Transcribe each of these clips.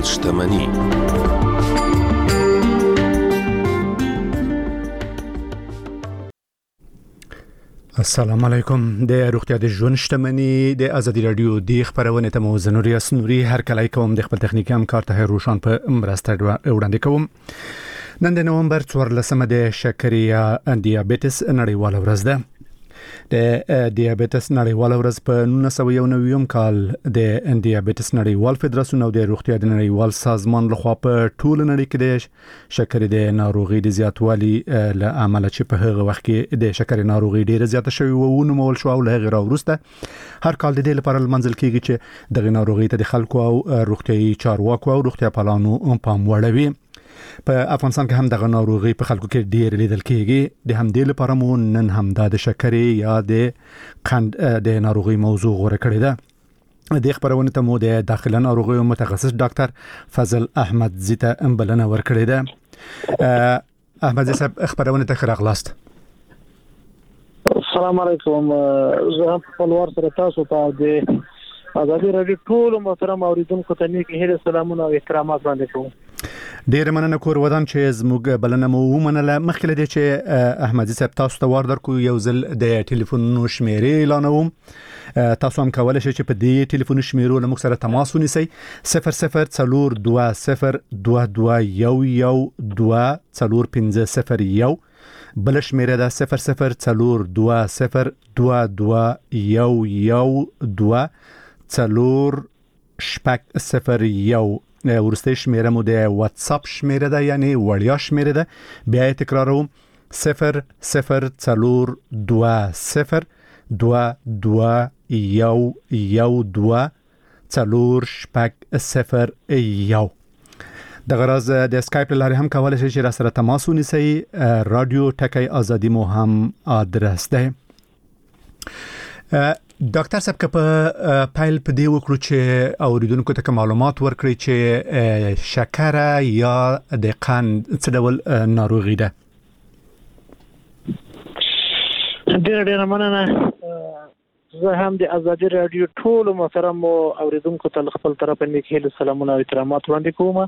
شتمني. السلام علیکم. د روغتیا د ژوند شتمني د ازادي رادیو د خبرونه ته موزه نوري اسنوري هر کله کوم د خپل تخنیکی همکار ته روشان په مرسته وړاندې کوم. نن د نومبر 14 د شکرې یا دیابیټس نړیواله ورځ ده. د دیابیټس نړیواله ورځ په 1999 کال د دیابیټس نړیوال فدراسیون او د روغتیا د نړیوال سازمان لخوا په ټول نړۍ کې د شکرې د ناروغي د زیاتوالي له امله چې په هغه وخت کې د شکرې ناروغي ډیره زیاته شوې و او نومول شو او له غیر وروسته هر کال د دې لپاره منځل کېږي چې د ناروغي ته د خلکو او روغتيایي چارواکو او روغتیا پالانو پام وړوي. په افغانستان کې هم د ناروغي په خلکو کې ډیر لیدل کېږي. د همدې لپاره مو نن هم د شکرې یا د قند د ناروغي موضوع غوړه کړې ده. د خبرونه ته مو د داخله ناروغي متخصص ډاکټر فضل احمد زیته امبلنه ورکړې ده. احمد زیته خبرونه ته خراغلاست. السلام علیکم. زه په لور سره تاسو ته د ازادي رادیو ټول محترم اوریدونکو ته نیک هیله سلامونه او احترامات وړاندې کوم. ډیر مننه کور ودان چې زموږ بلنه مو ومنله. مخکې لدی چې احمد صاحب تاسو ته وردر کو یو ځل د ټلیفون شمیرې اعلانوم. تاسو هم کولای شئ چې په دې ټلیفون شمیرو له موږ سره تماس ونیسئ. 002022112450 بل شمیره ده 002022112401 ورسته شمیره مو د واتس اپ شمیره ده یعنی وړیا شمیره ده. بیا تکراروم 002022112401 د غرض د اسکایپ لارې هم کولای شئ چې را سره تماس ونیسئ. رادیو ټکی ازادي مو هم ادرس ده. ډاکټر صاحب که په پایل په دی وکړو چې اوریدونکو ته معلومات ورکړي چې شکره یا د قند څه ډول ناروغي ده. ډېر مننه. زه هم د ازادي رادیو ټول محترم اوریدونکو ته خپل طرف نه کېله سلامونه او احترامات وړاندې کوم.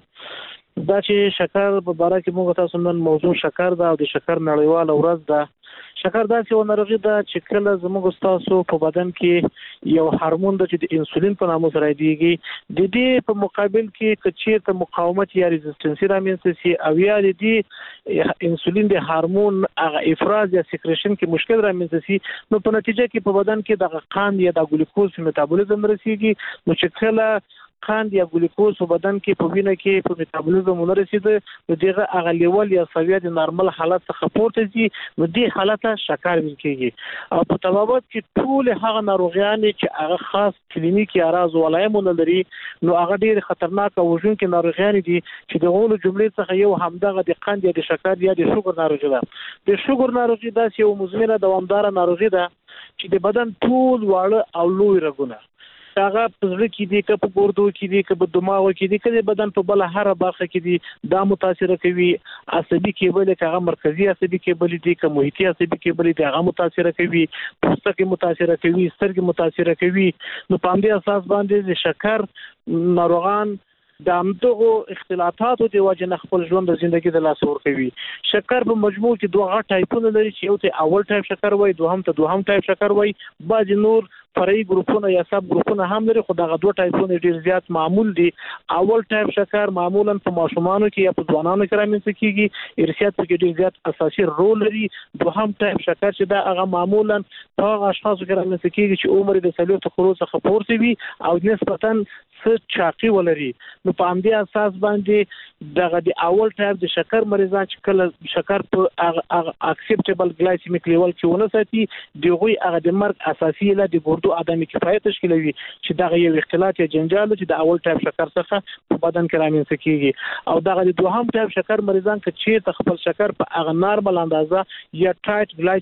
دا چې شکر په اړه کې موږ تاسو نن موضوع شکر ده او د شکر نړیواله ورځ ده. شکر داسې یو ناروغي ده چې کله زموږ تاسو په بدن کې یو هورمون د انسولین په نامه سره دیږي. د دې په مقابل کې چې ته مقاومت یا ریزिस्टنس رامنځته شي او یا د دې انسولین د هورمون هغه افراز یا سیکریشن کې مشکل رامنځته شي نو په نتیجه کې په بدن کې د قند یا د ګلوکوز میټابولیزم رسیږي. نو چې کله قند یا ګلوکوز په بدن کې په وینه کې په میټابولیزم ورسیده نو دغه هغه لیول یا سویه د نارمل حالت څخه پورته ځي نو دې حالت شکر ویل کېږي. او په تبابت کې ټول هغه ناروغیان چې هغه خاص کلینیکي اراز ولایمونه لري نو هغه ډېر خطرناک او وژونکي ناروغیان دي چې د غولو جملې څخه یو همدغه د قند یا د شکر یا د شوګر ناروغي ده. د شوګر ناروغي داسې یو مزمنه دوامداره ناروغي ده چې د بدن ټول واړه او لوی رګونه هغه په ځل کې دي که په ګردو کې دي که په دماغ کې دي که د بدن په بل هر برخه کې دي دا متاثر کوي. عصبي کېبل هغه مرکزی عصبي کېبل دي که محیطي عصبي کېبل دي هغه متاثر کوي. پوستکی متاثر کوي. سترګې متاثر کوي. نو په دې اساس باندې د شکر ناروغان د همدغه اختلافاتو د وجه نه خپل ژوند د ژوندۍ د لاس ور کوي. شکر په مجموع کې دوه غټ ټایپونه لري چې یو ته اول ټایپ شکر وای دوهم ته دوهم ټایپ شکر وای. بعض نور فرعي ګروپونه یا سب ګروپونه هم لري خو دغه دوه ټایپونه ډیر زیات معمول دي. اول ټایپ شکر معمولا په ماشومانو کې یا په ځوانانو کې رامنځته کیږي. ارثیات کې ډیر زیات اساسي رول لري. دوهم ټایپ شکر چې دا هغه معمولا په اشخاصو کې رامنځته کیږي چې عمر د 40 څخه پورته وي او نسبتاً څه چاقي ولري. نو په همدې اساس باندې دغه د اول ټایپ د شکر مریضان چې کله شکر په اکسپټیبل ګلایسیمیک لیول کې ونه ساتي دغه هغه د مرګ اساسي له د ګردو عدم کفایت تشکیلوي چې دغه یو اختلاط یا جنجال چې د اول ټایپ شکر څخه په بدن کې رامنځته کیږي. او دغه د دوهم ټایپ شکر مریضان چې خپل شکر په هغه نارمل اندازه یا ټایټ ګلایسیمیک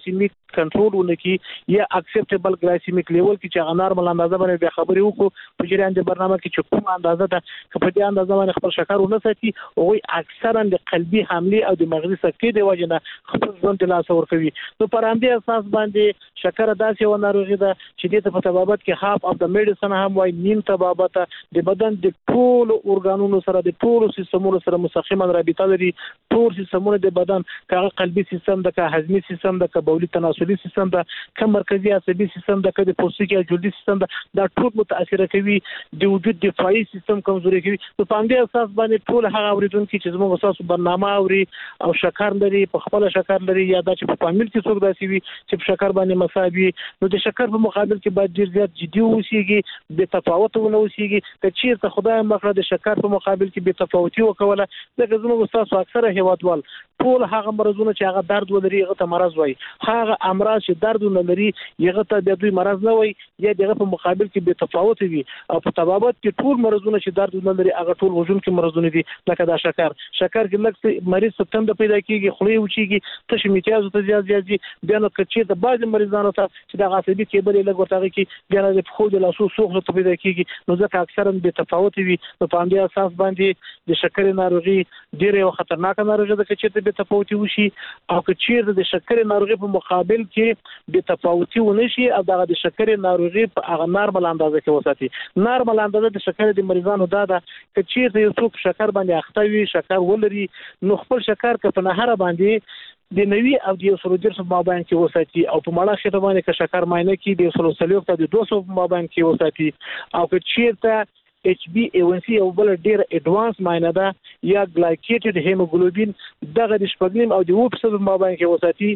کنټرول ونکي یا اکسپټیبل ګلایسیمیک لیول کې چې هغه نارمل اندازه باندې بیا خبرې وکړو په جریان د برنامه کې چې کوم اندازه ده که په دې اندازه باندې خپل شکر ونه ساتي او اکثرا د قلبي حمله او د مغزي سکتې د وجه نه خپل ژوند له لاسه ورکوي. نو پر همدې اساس باندې شکر داسې و ناروغي ده چې د په طبابت کې هاف اف د میډیسن هم وایي نیم طبابت د بدن د ټول اورګانونو سره د ټول سیستمونو سره مستقیما رابطه لري. ټول سیستمونه د بدن کاغه قلبي سیستم د کا هضمي سیستم د کا بولي تناسلي سیستم د کوم مرکزي عصبي سیستم د کده پوستکي او جلدي سیستم دا ټول متاثر کوي د وجود دفاعي سیستم کمزوري کوي. په پاندې اساس باندې ټول هغه اوریدونکو چې زموږ اساس برنامه اوري او شکر لري په خپل شکر لري یا دا چې په فامیل کې څوک داسي وي چې په شکر باندې مصابي نو د شکر په مقابل کې باید ډیر زیات جدي اوسېږي د تفاوت ونه اوسېږي چې چیرته خدای مخړه د شکر په مقابل کې به تفاوتي وکوله د زموږ اساس اکثره هیوادوال ټول هغه مرزونه چې هغه درد ولري هغه ته مرز وای هغه امراض چې درد نه لري هغه ته د دوی مرز نه وای یا دغه په مقابل کې به تفاوت وي او په تبابت کې ټول مرزونه چې درد نه لري هغه ټول وزن کې مرزونه دي لکه دا شکر کې لکه مریض ستم د پیدا کیږي خولې وچیږي تش میتیاز ته زیات بیا نو کچې د بعض مریضانو ته چې د عصبي کېبل لګ ورته کې بیا د خو د لاسو سوخ ته پیدا کیږي نو ځکه اکثرا به تفاوت وي نو په همدې اساس باندې د شکر ناروغي ډیره خطرناک ناروغي ده چې به تفاوت وشي او چې د شکر ناروغي په مقابل کې به تفاوتي ونشي او د شکر ناروغي په هغه نارمل اندازه کې وساتي. نارمل اندازه د شکر د مریضانو دا ده چې یو څوک شکر باندې اخته وي شکر ولري نو خپل شکر که په نهره باندې د نوي او د 110 په مابین کې وساتي او په مړه خټه باندې که شکر ماینه کې د 130 ته د 200 په مابین کې وساتي او که چیرته HbA1c او بل ډیر اډوانس ماینه ده یا ګلایکیټډ هیموګلوبین دغه د شپږنیم او د 2% په مابین کې وساتي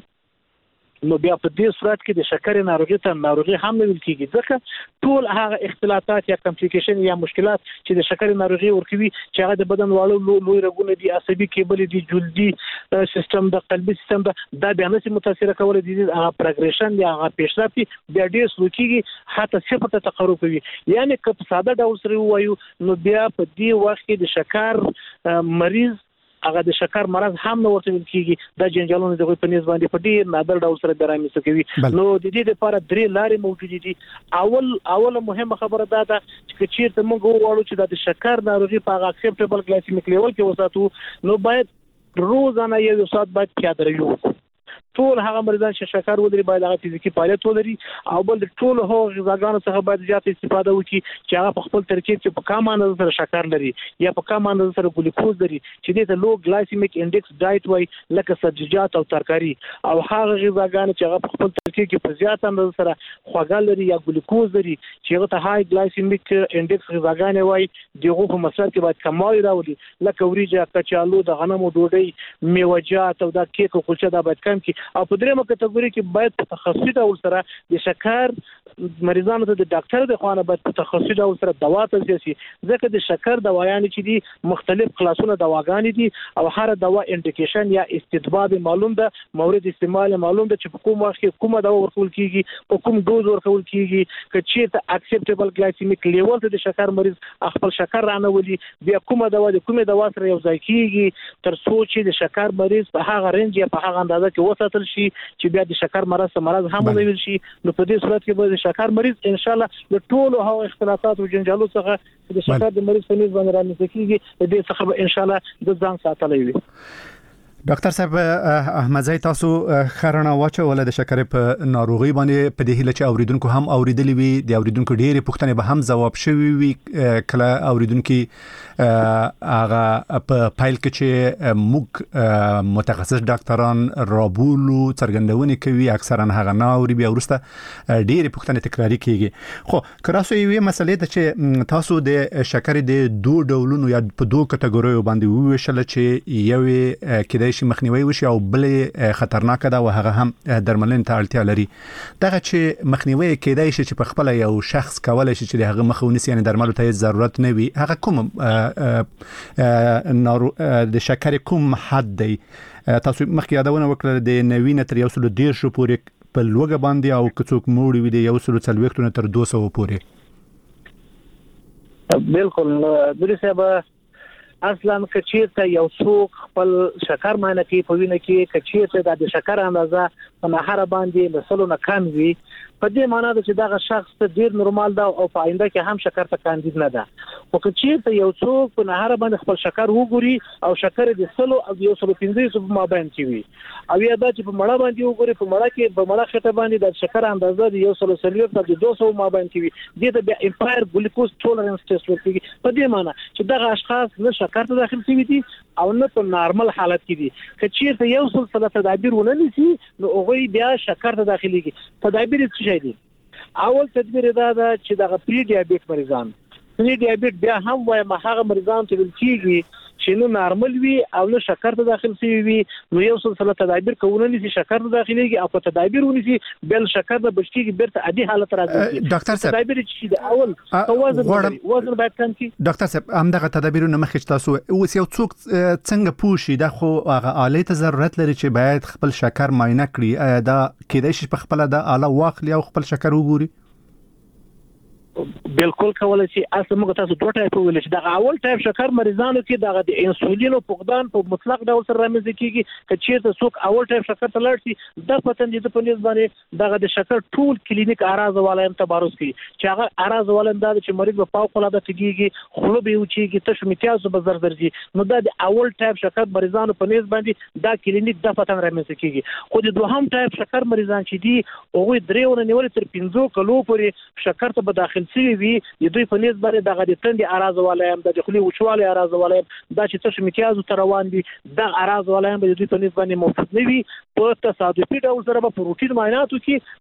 نو بیا په دې صورت کې د شکر ناروغي ته ناروغي هم نه ویل کیږي ځکه ټول هغه اختلالات یا کمپلیکیشن یا مشکلات چې د شکر ناروغي ورکوي چې هغه د بدن واړو لوی رګونه دي عصبي کېبل دي جلدي سیستم د قلبي سیستم دا بیا نه متاثر کول دي هغه پروګریشن یا هغه پیشرفت بیا ډیر سلوکيږي حتی صفر ته تقرب کوي یعنی که په ساده ډول سره وایو نو بیا په دې وخت کې د شکر مریض هغه د شکر مرض هم نه ورته ویل کیږي د جنجالونو دغه په نسبت باندې په ډیر نادر ډول سره درامي کوي نو د دې لپاره درې لارې موجود دي. اول مهمه خبره ده چې چیرته موږ وواړو چې د شکر ناروغي په اکسپټیبل ګلایسیمیک لیول کې وساتو نو باید روزانه یو ساعت باید پیاده روي ټول هغه مریضان چې شکر ولري باید هغه فزیکی فعالیت ولري او بل ټول هغه غذاګانو څخه باید زیات استفاده وکړي چې هغه په خپل ترکیب کې په کم اندازه سره شکر لري یا په کم اندازه سره ګلوکوز لري چې دې ته لو ګلایسیمیک انډیکس ډایټ وای لکه سبزیجات او ترکاری او هغه غذاګانو چې هغه په خپل ترکیب کې په زیات اندازه سره خواږه لري یا ګلوکوز لري چې هغه ته های ګلایسیمیک انډیکس غذاګانې وای دغه په مصرف کې باید کمال راولي لکه وریجه کچالو د غنمو ډوډۍ میوه‌جات او د کیک او کلچه دا باید کم کی او په درېمه کټګوري کې باید په تخصصي ډول سره د شکر مریضانو ته د ډاکټر د خوانه باید په تخصصي ډول سره دوا توصیه شي ځکه د شکر دوايان چې دي مختلف کلاسونه دواګانې دي او هر دوا انډیکیشن یا استدباب معلوم ده مورد استعمال معلوم ده چې په کوم وخت کې کومه دوا ورکول کیږي په کوم دوز ورکول کیږي که چیرته اکسپټیبل ګلایسیمیک لیول ته د شکر مریض خپل شکر رانه ولي بیا کومه دوا د کومه دوا سره یو ځای کیږي تر څو چې د شکر مریض په هغه رنج یا په هغه اندازه کې وساتل شي چې بیا د شکر مرض هم ونیول شي نو په دې صورت کې به د شکر مریض ان شاء الله د ټولو هغو اختلافات او جنجالو څخه د شکر د مریض په نسبت باندې رامنځته کیږي د دې څخه به ان شاء الله د ځان ساتلای وي. ډاکټر صاحب احمدزی تاسو خرانه واچول د شکر په ناروغي باندې په دې هله چې اوریدونکو هم اوریدلی وي د اوریدونکو ډېرې پوښتنې به هم ځواب شوي وي کله اوریدونکو هغه په فایل کې چې موږ متخصص ډاکټران رابولو څرګندونې کوي اکثرا هغه ناوري بیا ورسته ډېرې پوښتنې تکراری کیږي خو کراسو یوې مسلې ته چې تاسو د شکر د دوه ډولونو یا په دوه کټګوریو باندې وویشل چې یوې کې شي مخنیوي وشي او بلې خطرناک ده او هغه هم درملنې ته اړتیا لري دغه چې مخنیوي کېدای شي چې په خپل یو شخص کولای شي چې هغه مخونیس یعنی درملو ته ضرورت نه وي هغه کوم د شکر کوم حد دی تاسو مخکې یادونه وکړه د 90 تر 110 پورې په لوګه باندې او کڅوک موړي وي د 140 تر 200 پورې بالکل درې صاحب اصلا کچیرته یو څوک خپل شکر معنی کې په وینه کې کچیرته د شکر اندازه په نهر باندې لسلو نه کم وي په دې معنی ده چې دا شخص ته ډیر نورمال ده او په آینده کې هم شکر ته کاندید نه ده او کچیرته یو څوک په نهر باندې خپل شکر وګوري او شکر د سلو او د 115 په مابین کې وي او یا دا چې په مړه باندې وګوري په مړه کې په مړه خټه باندې د شکر اندازه د 130 تر 200 مابین کې وي د بیا امپایر ګلوکوز ټولرنس ټیسټ ورکړي په دې معنی چې دا اشخاص نه شکر ته داخل شوي دي او نه په نارمل حالت کې دي کچیرته یو سلسله تدابیر وننسي نو هغه بیا شکر ته داخليږي تدابیر څه شي دي اول تدبیر دا ده چې د پری ډیابیټ مریضان پری ډیابیټ بیا هم وایي هغه مریضان ته ویل کیږي چې نو نارمل وي او نو شکر ته داخل شي وي نو یو سلسله تدابیر کوونه نشي شکر ته داخليږي او په تدابیر ونیسي بل شکر د بشکیږي بیرته عادي حالت راځي ډاکټر صاحب تدابیر چې د اول وزن باید کم کی ډاکټر صاحب همدغه تدابیرونه مخکې تاسو اوس یو څوک څنګه پوښي دا خو هغه آلې ته ضرورت لري چې باید خپل شکر معاینه کړي دا کېدای شي په خپل د آله واخلي او خپل شکر وګوري بالکل کولای شي اصل موږ تاسو دوه ټایپ ویل چې دا اول ټایپ شکر مریضانو کې دا د انسولین او فقدان په مطلق ډول سره رامنځته کیږي چې چیرته څوک اول ټایپ شکر ته لاړ شي د پتن دي په نسبت باندې دا د شکر ټول کلینیک اراز والایم تبارز کوي چې هغه اراز والایم دا چې مریض په فوق العاده تګيږي خلو به وچیږي تش میتیاز به زر درځي نو دا د اول ټایپ شکر مریضانو په نسبت باندې دا کلینیک د پتن رامنځته کیږي خو د دوهم ټایپ شکر مریضان چې دي هغه درېونه نیول تر 15 کلو پورې شکر ته به داخل شي وي د دوی په نسبت باندې دغه د تندې اراز والایم د خلی وچواله اراز والایم دا چې تاسو میتیازو تر روان دي د اراز والایم د دوی په نسبت باندې موجود نه وي په تصادفي ډول سره په روټین معایناتو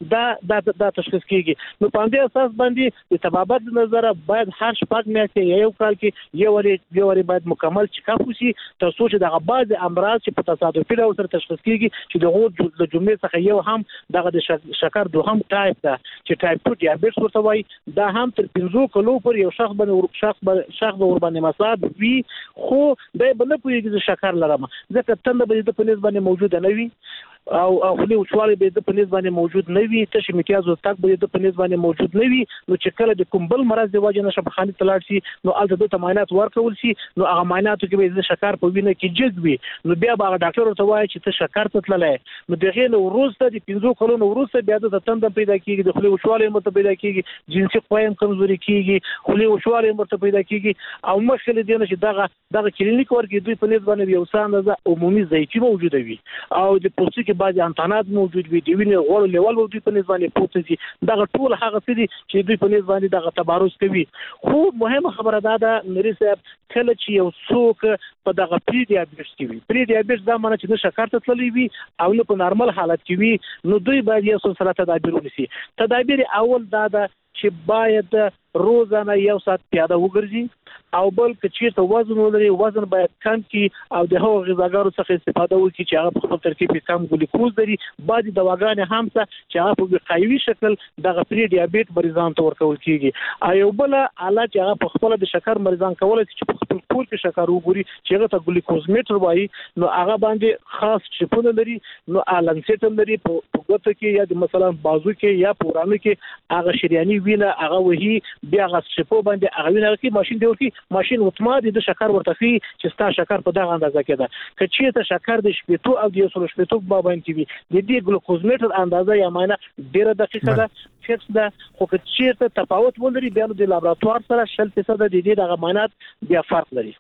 کې دا تشخیص کیږي نو په دې اساس باندې د طبابت نظر باید هر شپږ میاشتې یو کال کې یو وری باید مکمل چیک اپ وشي تر څو چې دغه بعض امراض چې په تصادفي ډول سره تشخیص کیږي چې دغه د جملې څخه یو هم دغه د شکر دوهم ټایپ ده چې ټایپ 2 ډیابیټس ورته وایي دا هم تر 15 کلو پر یو شخص باندې شخص ور باندې مساعد وي خو د بل په یوه شکر لرم ځکه تند به د په نسبت باندې موجود نه وي او خلی وچواله به د په نسبت باندې موجود نه وي تش میتیاز او تک به د په نسبت باندې موجود نه وي نو چې کله د کومبل مرز دی واجب نشه بخانه تلاړ شي نو الته د تماینات ورکول شي نو هغه مایناتو کې به د شکر په وینه کې جګ وي نو بیا به ډاکټر ورته وایي چې ته شکر ته تللې نو دغه نو وروسته د 15 کلونو وروسته بیا د تند پیدا کیږي د خلی وچواله مت پیدا کیږي جنسي قوایم کمزوري کیږي خلی وچواله مت پیدا کیږي او مشکل دی چې دغه کلینیک ورګي دوی په نسبت باندې یو ساندازه عمومي ضعیفي موجود وي او د پوستکي بعضي انتانات موجود وي دی ویني غوړ لیول دوی په نسبت باندې پورته دي دغه ټول هغه څه دي چې دوی په نسبت باندې دغه تبارز کوي خو مهمه خبره ده نری صاحب کله چې یو څوک په دغه پری ډیابیټس کې وي پری ډیابیټس دا معنی چې شکر ته تللی وي او نه په نارمل حالت کې وي نو دوی باید یو سلسله تدابیر ونیسي تدابیر اول دا ده چې باید روزانه یو ساعت پیاده وګرځي او بل کچیرته وزن ولري وزن باید کم کی او د هغو غذاګانو څخه استفاده وکړي چې هغه په خپل ترکیب کې کم ګلوکوز لري بعضې دواګانې هم څه چې هغه په وقایوي شکل دغه پری ډیابیټ مریضانو ته ورکول کیږي او یو بله آله چې هغه په خپله د شکر مریضان کولی شي چې په خپل کور کې شکر وګوري چې هغه ته ګلوکوز میټر وایي نو هغه باندې خاص چپونه لري نو لنګسیټ هم لري په ګوته کې یا د مثلا بازو کې یا په ورانو کې هغه شریاني وینه هغه وهي بیا هغه چپو باندې هغه وینه کې ماشین دی ورکي ماشین اتوماتیک د شکر ورته کوي چې ستا شکر په دغه اندازه کې ده که چیرته شکر د شپېتو او د 180 په باندې کې وي د دې ګلوکوز میټر اندازه یا معاینه ډیره دقیقه ده فکس ده خو که چیرته تفاوت ولري بیا نو د لابراتوار سره 0% د دې دغه معاینات بیا فرق لري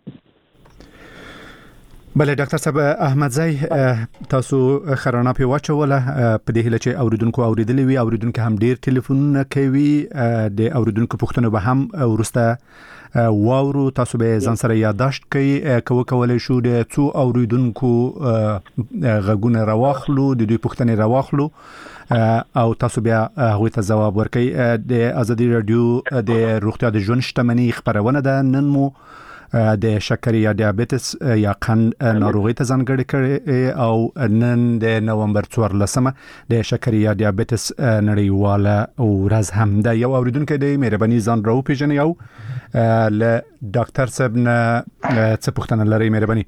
بله ډاکټر صاحب احمدزی تاسو خرانه په واچوله په دې هله چې اوریدونکو اوریدلې وي اوریدونکو هم ډیر ټلیفونونه کوي د اوریدونکو پوښتنه به هم ورسته واورو تاسو به ځان سره یادداشت کوي کولای شو د څو اوریدونکو غږونه راواخلو د دوی پوښتنې راواخلو او تاسو بیا هغه ته جواب ورکړئ د ازادي رادیو د روغتیا د ژوند شتمنۍ خبرونه ده نن مو د شکر یا دیابیټس یا قند ناروغي ته ځانګړې کړې او نن د نومبر 14 د شکر یا دیابیټس نړیواله ورځ هم ده یو اوریدونکو د مهرباني ځان راو پیژنې او ل ډاکټر صاحب نه څه پوښتنه لري مهرباني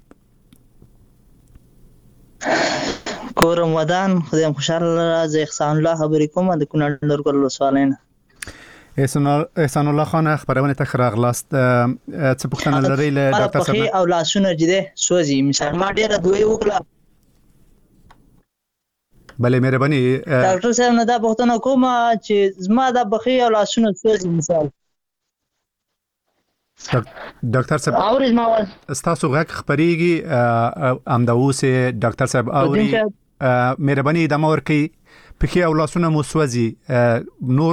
کورم ودان خدایم خوشاله زه احسان الله خبرې کوم د کونړ لرګل وسوالین احسان الله خان خبرونه ته راغلاست څه پوښتنه لري له ډاکټر صاحب او لاسونه جده سوځي مثال ما ډیره دوی وکړه بلې مهرباني ډاکټر صاحب نه دا پوښتنه کوم چې زما د بخي او لاسونه سوځي مثال ډاکټر صاحب اورز ما واز تاسو غږ خبريږي امداوسه ډاکټر صاحب اوري مهرباني د مور کې پکې او لاسونه مو سوځي نور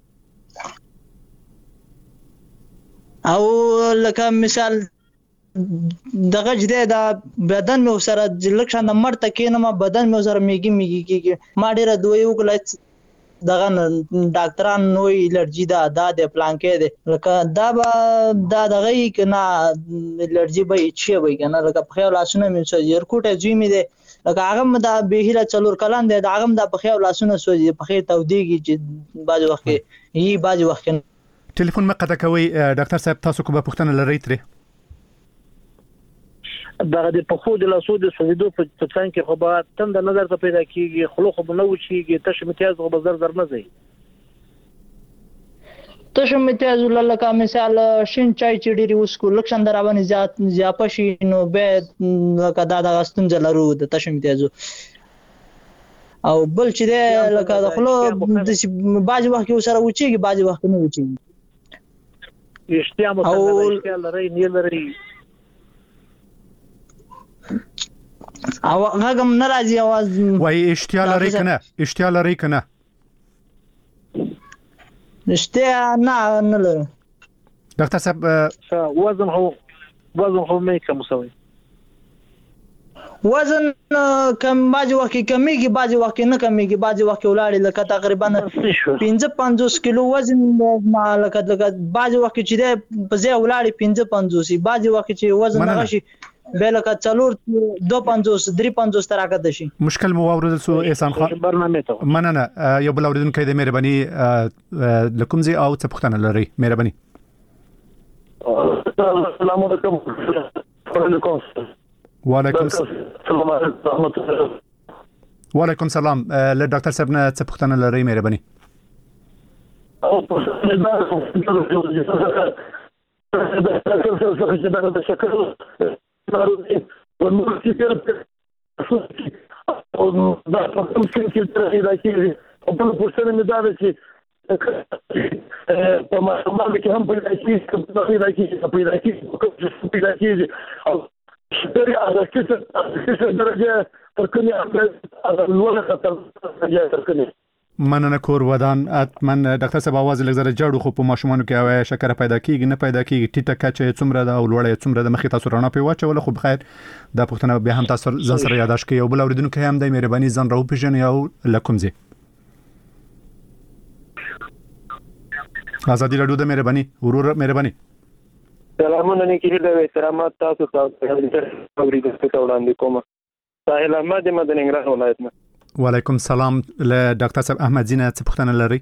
او لکه مثال دغه جده دا بدن مې سره لکه د مرته کینم بدن مې سره میږي کیږي ما ډیره دوی وکړه دغه ډاکټران نوې الرجی دا د پلانکې ده لکه دا دغه کنا الرجی به چی وي کنه لکه په خیال لاسونه مې سوځي ورکوټه زوی مې ده لکه هغه د بهیله چلور کلان ده هغه د په خیال لاسونه سوځي په خیر توديږي چې باج وخت یي باج وخت ټلیفون مقطع کوي ډاکټر صاحب تاسو کومه پوښتنه لرئ ترې دغه د پخو د لاسو د سویدو په څنګه کې خو به تند نظر ته پیدا کیږي خلو خو نه وچیږي تش امتیاز خو به زر نه زی تش امتیاز لکه مثال شین چای چې ډیری وسکو لکشن دراونه زیات شي نو به لکه دا غستون زلرو د تش امتیاز او بل چې لکه د خلو د باج وخت سره وچیږي باج وخت نه وچیږي اشتیا مو څنګه لري نه لري او هغه ناراضي आवाज وای اشتیا لري کنه اشتیا نه لري ډاکټر صاحب وزن هو مې کوم سوي وزن کم باج وخت کمیږي باج وخت نه کمیږي باج وخت ولاړ لکه تقریبا 55 کیلو وزن ما لکه باج وخت چې په ځای ولاړ 55 باج وخت چې وزن نغشي بلکه څلور 250 350 تراکته شي مشکل مو اوریدل سو احسان خان برنامه ته مننه یو بل اوریدونکو د مهرباني لکم زی او څه پوښتنه لري مهرباني السلام علیکم وعلیکم السلام له ډاکټر صاحب نه څه پوښتنه لري مهرباني په ماشومان کې هم پیدا کیږي شکرې هغه درجه تر کومه لوړه خطر درکنه مننه کور ودان اتمن ډاکټر صاحب आवाज لږ جوړو خو په ماشومانو کې هوا شکر پیدا کیږي نه پیدا کیږي ټیټه کچه څومره ده او لوړه څومره ده مخې تاسو رڼا په واچول خو بخیر دا پښتنه به هم تاسو ځان سره یاداش کوي او بل اوریدونکو هم د مهرباني ځان راو پیژنې او لکم زی ازادي رادیو د مهرباني ورور مهرباني سلامونه نیکی له احترامات تاسو ته اوریدل څه وړاندې کوم ساحل احمد مدن ننګرهار ولایت نه وعلیکم السلام له ډاکټر صاحب احمد زینه څه پوښتنه لري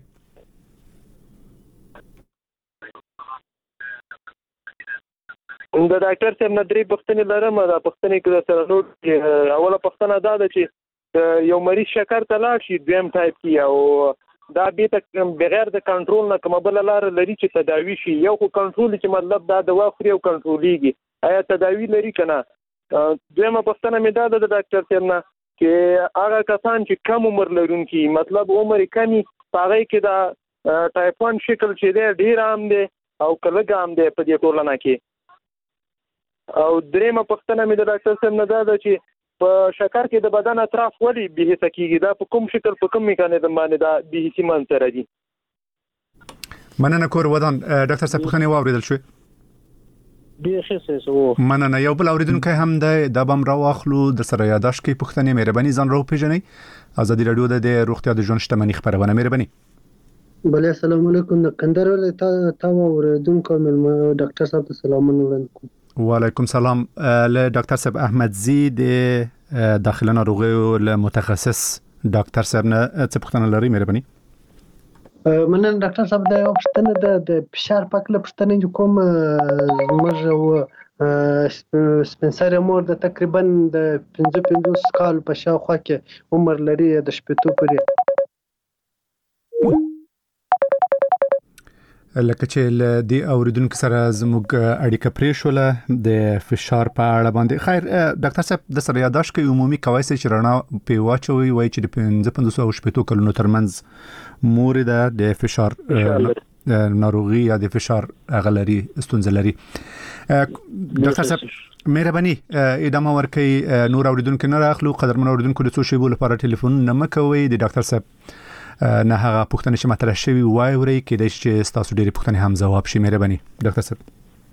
د ډاکټر صاحب نه درې پوښتنې لرم دا پوښتنې کې سره نو اوله پوښتنه دا ده چې یو مریض شکر ته لاړ شي دویم ټایپ کې او دا به بغیر د کنټرول نه کومه بل لار لري چې تداوی شي یو خو کنټرول چې مطلب دا دوا خوري او کنټرولېږي آیا تداوی لري کنه دویمه پوښتنه مې دا ده د ډاکټر صاحب نه چې هغه کسان چې کم عمر لرونکي مطلب عمر کمی هغه کې دا ټایپ 1 شکل چې ډیر عام دی او کله عام دی په دې ټولنه کې او دریمه پوښتنه مې د ډاکټر صاحب نه ده چې په شکر کې د بدن اطراف ولې به هڅه کیږي دا په کوم شکل په کوم میکانیزم باندې دا به هڅه منځره دي مننه کور ودان ډاکټر صاحب خو نه واوریدل شو مننه یو بل اوریدونکو هم د بم را واخلو د سره یاداش کې پښتنې مهرباني ځان راو پیژنې ازادي رادیو د روغتیا د ژوند شتمنۍ خبرونه مهرباني بله السلام علیکم د کندهار ولایت تا اوریدونکو ملما ډاکټر صاحب ته سلامونه وړاندې وعلیکم السلام له ډاکټر صاحب احمد زی د داخله ناروغي له متخصص ډاکټر صاحب نه څه پوښتنه لري مهرباني مننه ډاکټر صاحب دا یو پوښتنه ده د فشار پاکله پوښتنه کوم موږ سپنسر مور د تقریبا د 55 کال په شاوخوا کې عمر لري د شپږ پورې لکه چې د اوریدونکو سره زموږ اړیکه پرې شوله د فشار په اړه باندې. خیر ډاکټر صاحب د سره یاداشت کې عمومي کوي چې رڼا په واچوي وایي چې د 1500 کلونو ترمنځ مور د فشار ناروغي یا د فشار اغلري ستونزه لري. ډاکټر صاحب مهرباني ادامه ورکړئ. نور اوریدونکو نه راخلو قدرمن اوریدونکو د څو شیبو لپاره ټلیفون نه مکوي. د ډاکټر صاحب نه هغه پوښتنه چې مطرح شوی وای وري کې د چې تاسو ډېری پوښتنې هم ځواب شي. مهرباني ډاکټر صاحب.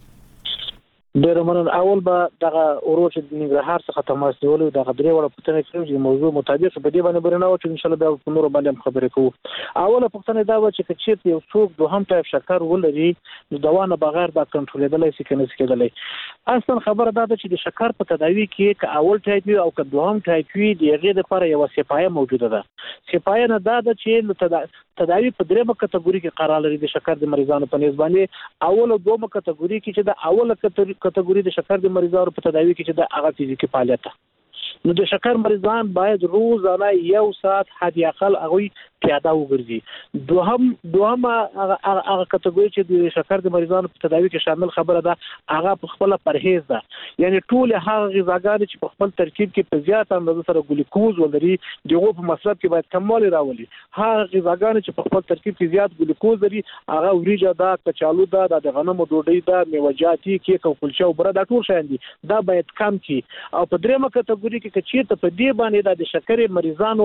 ډېر مننه. اول به دغه اوروچ د ننګرهار څخه تماس نیولو دغه درې وړه پوښتنه کوي چې موضوع مطابق په دې باندې برنامه چې ان شاء الله بیا په نور باندې خبرې کوو. اوله پوښتنه دا و چې کچې یو څوک دوهم ټایپ شکر ولري نو دوا نه بغیر دا کنټرولېدلای شي کنه کېدلای. اصلا خبره دا ده چې د شکر په تداوی کې ک اول ټایپ او ک دوهم ټایپ وي د هغې لپاره یو سپایه موجوده ده. سپایه نه دا ده چې تداوی په درېمه کټګوري کې قرار لري د شکر د مریضانو په نسبت باندې. اول او دومه کټګوري کې چې د اوله کټګوري د شکر د مریضانو په تداوی کې چې د هغه فزیکي فعالیت نو د شکر مریضان باید روزانه 1 ساعت حد اقل هغه پیاده وګرځي. دوهمه هغه کټګوري چې د شکر د مریضانو په تداوی کې شامل خبره ده هغه په خپل پرهیز ده. یعنی ټول هغه غذاګانې چې په خپل ترکیب کې په زیات اندازه سره ګلوکوز ولري دغه په مصرف کې باید کموالی راولي. هغه غذاګانې چې په خپل ترکیب کې زیات ګلوکوز لري هغه وریجه ده، کچالو ده، د غنمو ډوډۍ ده، میوه‌جاتي کیک او کلچه او بره دا ټول شیان دي دا باید کم کی. او په درېمه کټګوري کې چې په دې باندې د شکر مریضانو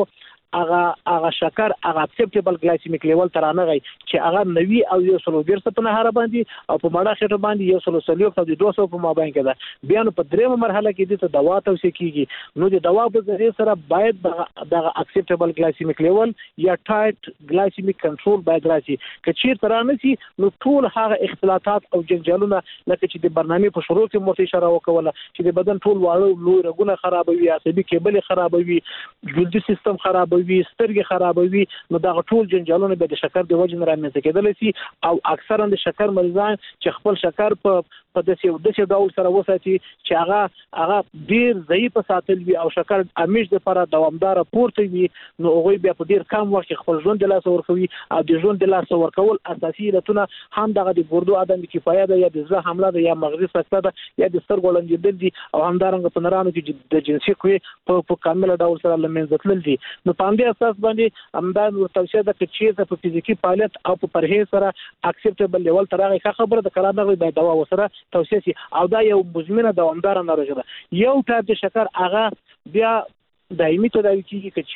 هغه شکر هغه اکسپټیبل ګلایسیمیک لیول ترانه غي چې هغه 90 او 120 په نهار باندې او په ماړه خټه باندې 130 او 200 په مابین کې ده. بیا نو په درېمه مرحله کې د دوا توصیه کیږي نو د دوا په ذریعہ سره باید د اکسپټیبل ګلایسیمیک لیول یا ټایټ ګلایسیمیک کنټرول باید راشي. کچیر ترانه سي نو ټول هغه اختلالات او جنجالونه لکه چې د برنامه په شروع کې مرته اشاره وکوله چې د بدن ټول واړه لوی رګونه خرابوي، عصبي کېبل خرابوي، جلدي سیستم خرابوي، سترګې خرابوي. نو دا ټول جنجالونه به د شکر د وجې نه رامنځته کېدلی شي او اکثرا د شکر مریضان چې خپل شکر په داسې ډول سره وساتي چې هغه ډیر ضعیف ساتل وي او شکر همیش لپاره دوامدار پورته وي نو هغه بیا په ډیر کم وخت خپل ژوند د لاس ورکوي او د ژوند د لاس ورکول اساسي علتونه هم دغه د ګردو عدم کفایت ده یا د زړه حمله ده یا مغزي سکته ده یا د سترګو لنډېدل دي او همدارنګه په نرانو کې د جنسي قوې په کامل ډول سره لمنځه تلل دي. نو په دې اساس باندې همدا توصیه ده چې په فزیکي فعالیت او په پرهیز سره اکسپټیبل لیول تر هغه خبره د کلام نه باید دوا وسره توصیه شي او دا یو مزمنه دوامدار ناروغي ده. یو ټایپ د شکر هغه بیا دایمي تداوی کیږي چې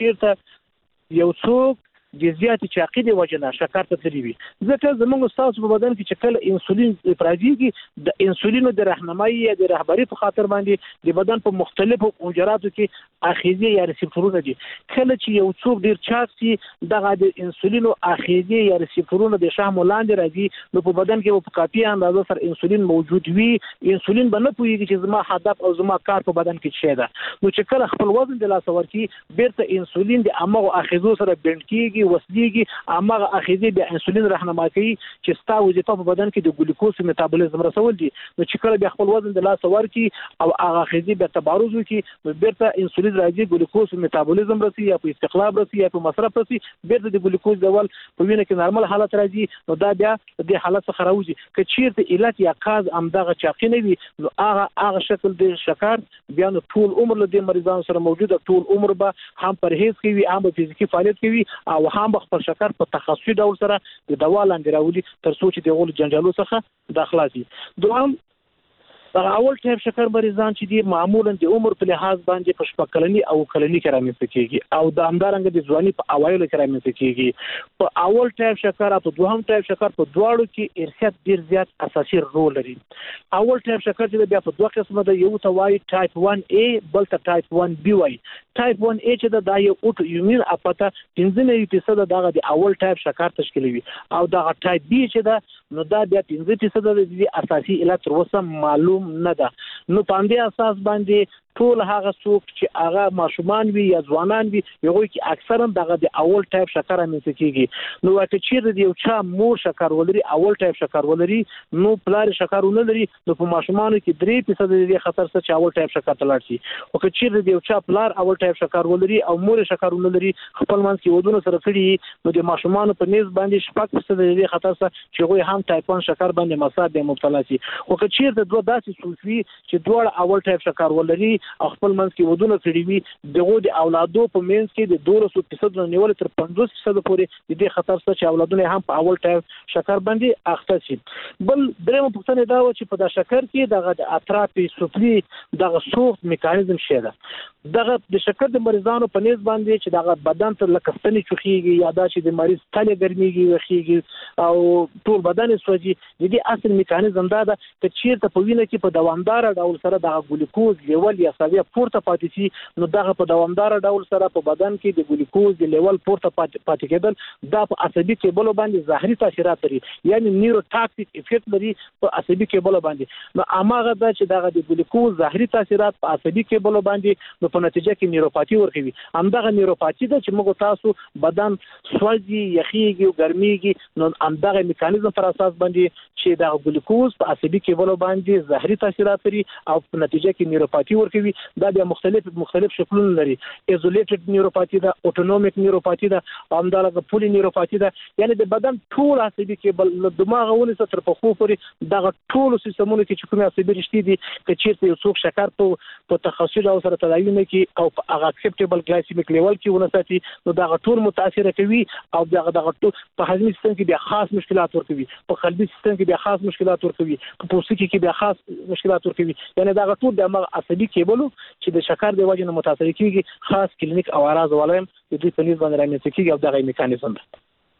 چیرته یو څوک د زیاتې چاقي د وجنه شکر ته تللی وي. ځکه زموږ تاسو په بدن کې چې کله انسولین افرازيږي د انسولینو د راهنمایي یا د رهبري په خاطر باندې د بدن په مختلفو حجراتو کې اخیزه یا ریسپټورونه دي. کله چې یو څوک ډیر چاق سي دغه د انسولینو اخیزه یا ریسپټورونه د شحم لاندې راځي نو په بدن کې په کافي اندازه سره انسولین موجود وي. انسولین به نه پوهیږي چې زما هدف او زما کار په بدن کې څه ده. نو چې کله خپل وزن د لاس ورکی بیرته انسولین د امغه اخیزو سره بند کیږي وسلیږي امغه اخیزه به انسولین راهنمایي کوي چې ستا وظیفه په بدن کې د ګلوکوز میتابولیزم رسول دي. نو چې کله بیا خپل وزن د لاس ورکی او هغه اخیزه به تبارز وکي نو بیرته انسولین راځي ګلوکوز میتابولیزم رسي یا په استقلاب رسي یا په مصرف رسي بیرته د ګلوکوز ډول په وینه کې نارمل حالت راځي نو دا بیا د حالت څخه راوځي. که چیرته علت یا کاز امدغه چاقي نه وي نو هغه شکل د شکر بیا نو ټول عمر له مریضانو سره موجوده ټول عمر به هم پرهیز کوي هم فزیکی فعالیت کوي او هم خپل شکر په تخصصي ډول سره د دوا لاندې راولي تر څو چې د غول جنجالو څخه داخله شي. دوام اول ټایپ شکر مریضان چې دي معمولا د عمر په لحاظ باندې په شپږ او کلنی کې رامنځته کیږي او د همدارنګه د ځواني په اوایلو کې رامنځته کیږي. په اول ټایپ شکر او په دوهم ټایپ شکر په دواړو کې ارثیت ډیر زیات اساسي رول لري. اول ټایپ شکر چې بیا په دوه قسمه ده یو ته وایي ټایپ 1A بل ته ټایپ 1B وایي. ټایپ 1A چې د یو اوټو ایمون اپاته 15% دغه د اول ټایپ شکر تشکیلوي او دغه ټایپ B چې ده نو دا بیا 15% د اساسي علت تر اوسه معلوم نه ده. نو په دې اساس باندې ټول هغه څوک چې هغه ماشومان وي یا ځوانان وي هغوی کې اکثرا دغه د اول ټایپ شکر رامنځته کیږي. نو که چیرې د یو چا مور شکر ولري اول ټایپ شکر ولري نو پلار شکر ونه لري نو په ماشومانو کې 3% د خطر څخه چې اول ټایپ شکر ته لاړ شي. او که چیرې د یو چا پلار اول ټایپ شکر ولري او مور شکر ونه لري خپل منځ کې ودونه سره کړي نو د ماشومانو په نسبت باندې 6% د خطر څخه چې هغوی هم ټایپ 1 شکر باندې مصاب به مبتلا شي. او که چیرې دوه داسې صورتوي چې دوه اول ټایپ شکر ولري او خپل منځ کې ودونه کړي وي دغه د اولادو په منځ کې د 200% نیول تر 50% پورې د دې خطر څخه چې اولادونه هم په اول ټایپ شکر باندې اخته شي. بل درېمه پوښتنه دا و چې په دا شکر کې دغه اطرافي سفلي دغه سوخت میکانیزم شته. دغه د شکر د مریضانو په نسبت باندې چې دغه بدن ته لکستنی چوخيږي یا دا چې د مریض تله ګرميږي وخیږي او ټول بدن سوځي. د دې اصل میکانیزم دا ده چې چیرته په وینه کې په دوامدار ډول سره دغه ګلوکوز لیول یا سویه پورته پاتې شي نو دغه په دوامدار ډول سره په بدن کې د ګلوکوز د لیول پورته پاتې کېدل دا په عصبي کېبل باندې ظاهري تاثیرات لري یعنی نیوروټاکسیک افیکټ لري په عصبي کېبل باندې. نو اماغه دا چې دغه د ګلوکوز ظاهري تاثیرات په عصبي کېبل باندې په نتیجه کې نیوروپاتی ورکوي. همدغه نیوروپاتی ده چې موږ تاسو بدن سوځي یخیږي او ګرميږي نو همدغه میکانیزم پر اساس باندې چې د ګلوکوز په عصبي کېبل باندې ظاهري تاثیرات لري او په نتیجه کې نیوروپاتی ورکوي. دا د مختلف شکلونه لري. ایزولیټډ نیوروپاتی ده اټونومیک نیوروپاتی ده همدغه پولی نیوروپاتی ده یعنی د بدن ټول عصبي کېبل له دماغ ونیسه تر پښو پورې دغه ټول سیستمونه کې کومه عصبي رشتې دي چې چیرته یو څوک شکر په تخصصي ډول سره تداوی نه کوي او په هغه اکسپټیبل ګلایسیمیک لیول کې ونساتي نو دا ټول متاثر کوي او دغه ټول په هضمي سیستم کې بیا خاص مشکلات ورکوي په قلبي سیستم کې بیا خاص مشکلات ورکوي په پوستکي کې بیا خاص مشکلات ورکوي یعنی دا ټول د عصبي کېبل چې د شکر د وجې نه متاثر کیږي خاص کلینیک او اراز ولایم د دې په نسبت باندې رامنځته کیږي او دغه میکانیزم ده.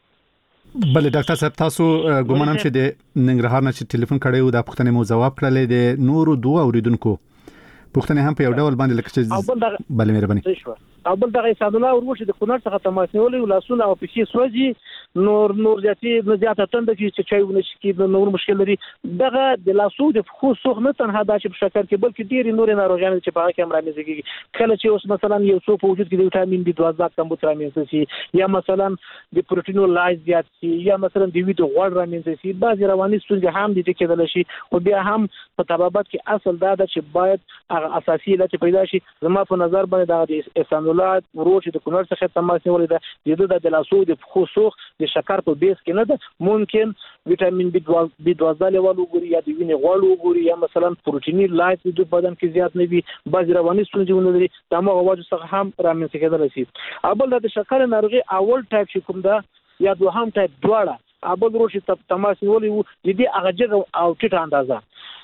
بل ډاکټر صاحب تاسو ګومانم چې د ننګرهار نه چې ټلیفون کړی و دا پوښتنه مو جواب کړلې د نورو دوه اوریدونکو پوښتنه هم په یو ډول باندې لکه چې بل مهرباني او بل دغه اسعد الله ورغوښ د کونړ څخه تماس نیولې لاسونه او پښې سوځي نور زیاته تند چې چایونه کې نور مشکل لري. دغه د لاسو د خو سوخ نه تنها د شکر کې بلکې ډېری نور ناروغان چې په هغه کې امر رامنځته کیږي کله چې اوس مثلا یو څو په وجود کې د وټامین B12 کمبود رامنځته شي یا مثلا د پروتینو لایز زیات شي یا مثلا د ویټو غوړ رامنځته شي بعضی رواني ستونزې هم د دې کېدل شي او بیا هم په طبابت کې اصل دا ده چې باید هغه اساسي علت پیدا شي. زما په نظر باندې د اسعد الله ورور چې د کونړ څخه تماس نیولې ده د لاسو د خو سوخ د شکر په بیس کې نه ده ممکن وټامین B12 لیول وګوري یا د وینې غوړ وګوري یا مثلا پروتیني لایز د بدن کې زیات نه وي بعضی رواني ستونزې ولري دا موږ واجب څخه هم رامنځته کېدل شي. اول د شکر ناروغي اول ټایپ چې کوم ده یا دوهم ټایپ دواړه اول ورور چې تماس نیولې وو د دې هغه او ټیټه اندازه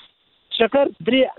شکر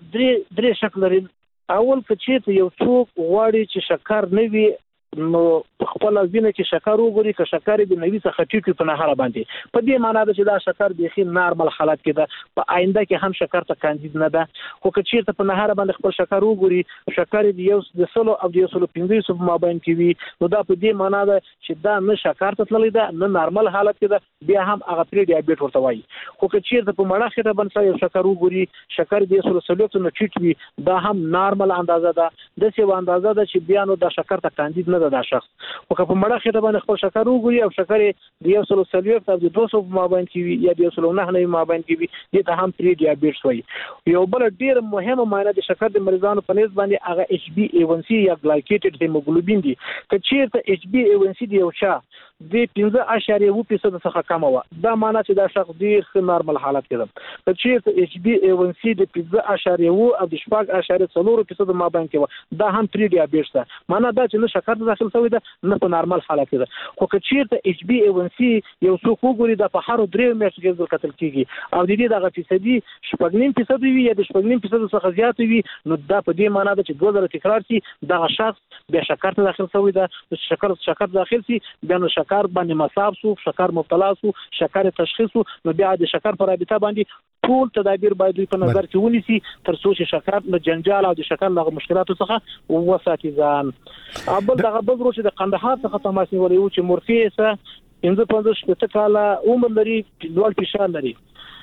درې شکل لري. اول چې یو څوک غواړي چې شکر نه وي نو خپل وینه کې شکر وګوري که شکر د نوي څخه ټیټ په نهاره باندې په دې معنی ده چې دا شکر بيخي نارمل حالت کې ده په آینده کې هم شکر ته کاندید نه ده خو که چیرته په نهاره باندې خپل شکر وګوري شکر د یو د سلو او د 115 په مابین کې وي نو دا په دې معنی ده چې دا نه شکر ته تللی ده نه نارمل حالت کې ده بیا هم هغه پری ډیابیټ ورته وایي. خو که چیرته په مړه خټه باندې یو شکر وګوري شکر د 130 نه ټیټ وي دا هم نارمل اندازه ده د څه اندازه ده چې بیا نو دا شکر ته کاندید نه ده دا شخص. او که په مړه خټه باندې خپل شکر وګوري او شکر د 130 او د 200 په مابین کې وي یا د 109 په مابین کې وي دې ته هم پری ډیابیټس وایي. یو بل ډیر مهمه معنی د شکر د مریضانو په نسبت باندې هغه HbA1c یا ګلایکیټډ هیموګلوبین دی. که چیرته HbA1c دی یو چا د 15.2% څخه کم و دا معنی چې دا شخص ډیر نارمل حالت کې ده. که چیرته HbA1c د 15.2 او د 4.4% مابین کې و دا هم پری ډیابیټس ده معنی دا چې نه شکر داخل شوی ده نه په نارمل حالت کې ده. خو که چیرته HbA1c یو څوک وګوري د په هر 3 میاشتو کې کتل کیږي او د دې دغه فیصدي 0.5% وي یا د 0.5% څخه زیات وي نو دا په دې معنی ده چې 2000 تکرار شي دغه شخص بیا شکر ته داخل شوی ده شکر داخل شي بیا نو شکر باندې مصاب شو شکر مبتلا شو شکر تشخیص نو بیا د شکر پر رابطه باندې ټول تدابیر باید په نظر کې ونیسي تر څو چې شکر له جنجال او د شکر له مشکلاتو څخه وساتي ځان. ابل دغه بل روش د قندهار څخه تماس نیولې و چې مرفیسه 55 کاله عمر لري لوړ فشار لري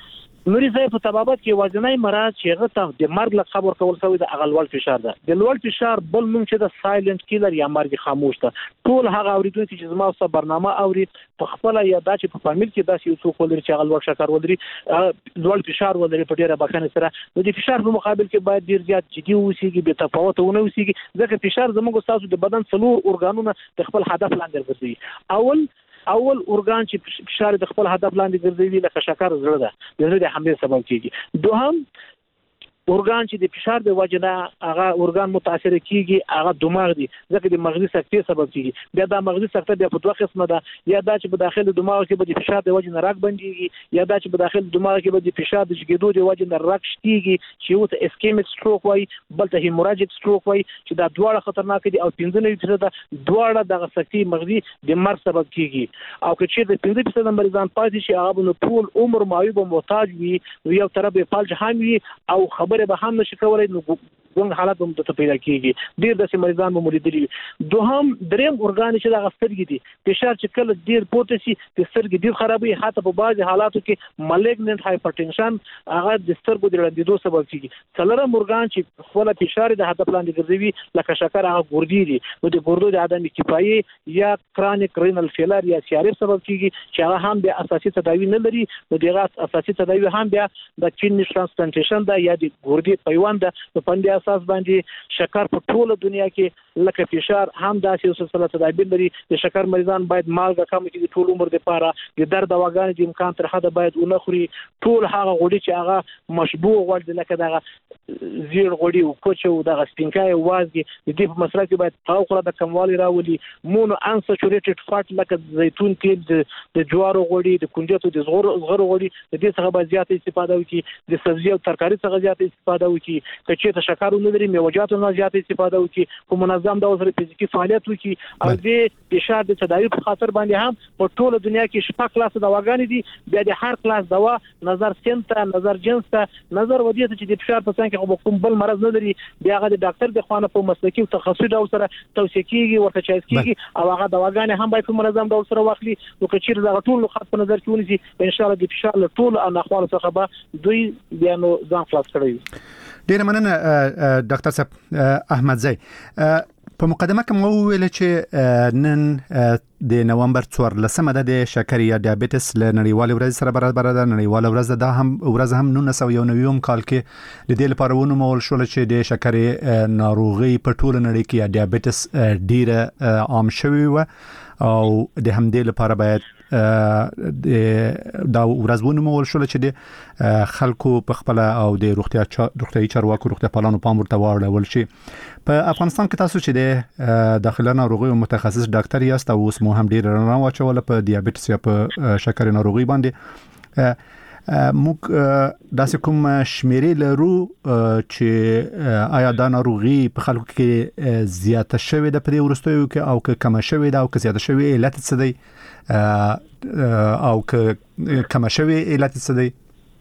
نوري صاحب په طبابت کې وزنای مراد چې هغه ته د مرګ لقب ورکول شوی د اغلوال فشار ده. د لوړ فشار بل نوم چې د سایلنت کیلر یا مرګ خاموش ده. ټول هغه اوریدونکو چې زما اوسه برنامه اوري په خپل یا د چې په فامیل کې داسې یو څوک ولري چې اغلوال شکر ولري لوړ فشار ولري په ډیره بخښنه سره د فشار په مقابل کې باید ډیر زیات جدي اوسېږي به تفاوت ونه اوسېږي ځکه فشار زموږ تاسو د بدن څلور ارګانونه د خپل هدف لاندې ګرځي. اول ارګان چې فشار د خپل هدف لاندې ګرځي لکه شکر زړه ده د زړه د حملې سبب کیږي. دوهم ارګان چې د فشار د وجه نه هغه ارګان متاثر کیږي هغه دماغ دی ځکه د مغزي سکتې سبب کیږي. بیا د مغزي سکته د په دوه قسمه ده یا دا چې په داخل دماغ کې به د فشار د وجه نه راګ بنديږي یا دا چې په داخل دماغ کې به د فشار د شګېدو د وجه نه راګ شتيږي چې یو ته اسکیمیک سټروک وایي بل ته هیموراجیک سټروک وایي چې دا دواړه خطرناک دي او 15% دواړه د سکتې مغزي د مرګ سبب کیږي. او که چې د 15% مریضان پاتې شي هغه نو ټول عمر معیوب محتاج وي یو طرف په فلج هم وي او خبره به هم نشي کولای نو څنګه حالت هم ته پیدا کیږي. ډیر د مریضان به مولیدلی. دوهم دریم ارګان چې د سترګې دي فشار چې کله ډیر پورته شي د سترګې ډیر خرابوي حتی په بعضي حالاتو کې مالیګننت هایپرټنشن هغه د سترګو د ړندېدو سبب کیږي. څلورم ارګان چې خپل فشار د هدف لاندې ګرځوي لکه شکر هغه ګردې دي نو د ګردو د عدم کفایي یا کرونیک رینل فیلر یا سی ار اف سبب کیږي چې هغه هم د اساسي تداوی نه لري نو دغه اساسي تداوی هم بیا د کډنی ترانسپلانټیشن دا یا د ګردې پیوند په پندې اساس باندې شکر په ټوله دنیا کې لکه فشار هم داسې یو سلسله تدابیر لري. د شکر مریضان باید مالګه کم کړي ټول عمر لپاره د درد دواګانې د امکان تر حده باید ونه خوري. ټول هغه غوړي چې هغه مشبوع غوړي لکه دغه زیر غوړي او کوچ او دغه سپینکای وازګي د دې په مصرف کې باید فوق العاده کموالی راولي. مونو انسچوریټډ فات لکه زیتون تیل د جوارو غوړي د کنجدو د زغرو غوړي د دې څخه باید زیاته استفاده وکړي. د سبزی او ترکاری څخه زیاته استفاده وکړي. کچې ته شکر نه لري میوجاتو نه زیاته استفاده وکړي. په منظم ډول سره فزیکی فعالیت وکړي او د فشار د تداوی په خاطر باندې هم په ټوله دنیا کې شپږ کلاس دواګانې دي. بیا د هر کلاس دوا نظر سنت نظر جنس نظر ودیته چې د فشار په څنګه کې کوم بل مرض نه لري بیا هغه د ډاکټر د خوانه په مسلکي او تخصصي ډول سره توصیه کیږي ورته چایس کیږي او هغه دواګانې هم باید په منظم ډول سره واخلي. نو که چیرې دا ټول خاص په نظر کې ونیسي ان شاء الله د فشار له ټول انخوال څخه به دوی بیا نو ځان خلاص کړي. ډیر مننه ډاکټر صاحب احمد زئی. په مقدمه کې مو ویل چې نن د نومبر 14 د شکر یا دیابېټس له نړیوال ورځ سره برابر ده. نړیوال ورځ ده هم ورځ هم 1991 کال کې د دې لپاره ونومول شو چې د شکر ناروغي په ټوله نړۍ کې یا دیابېټس ډیره عام شوی و او د همدې لپاره باید دا ورځ ونومول شو چې د خلکو په خپل او د روغتیايي چارواکو روغتیا پالانو پام ورته واړول شي. په افغانستان کې تاسو چې د داخله ناروغیو متخصص ډاکټر یاست او اوس مو هم ډیر رڼا واچول په دیابېټس یا په شکر ناروغي باندې موږ داسې کوم شمیرې لرو چې آیا دا ناروغي په خلکو کې زیاته شوې ده په دې وروستیو کې او که کمه شوې ده او که زیاته شوې علت څه دی او که کمه شوې علت څه دی؟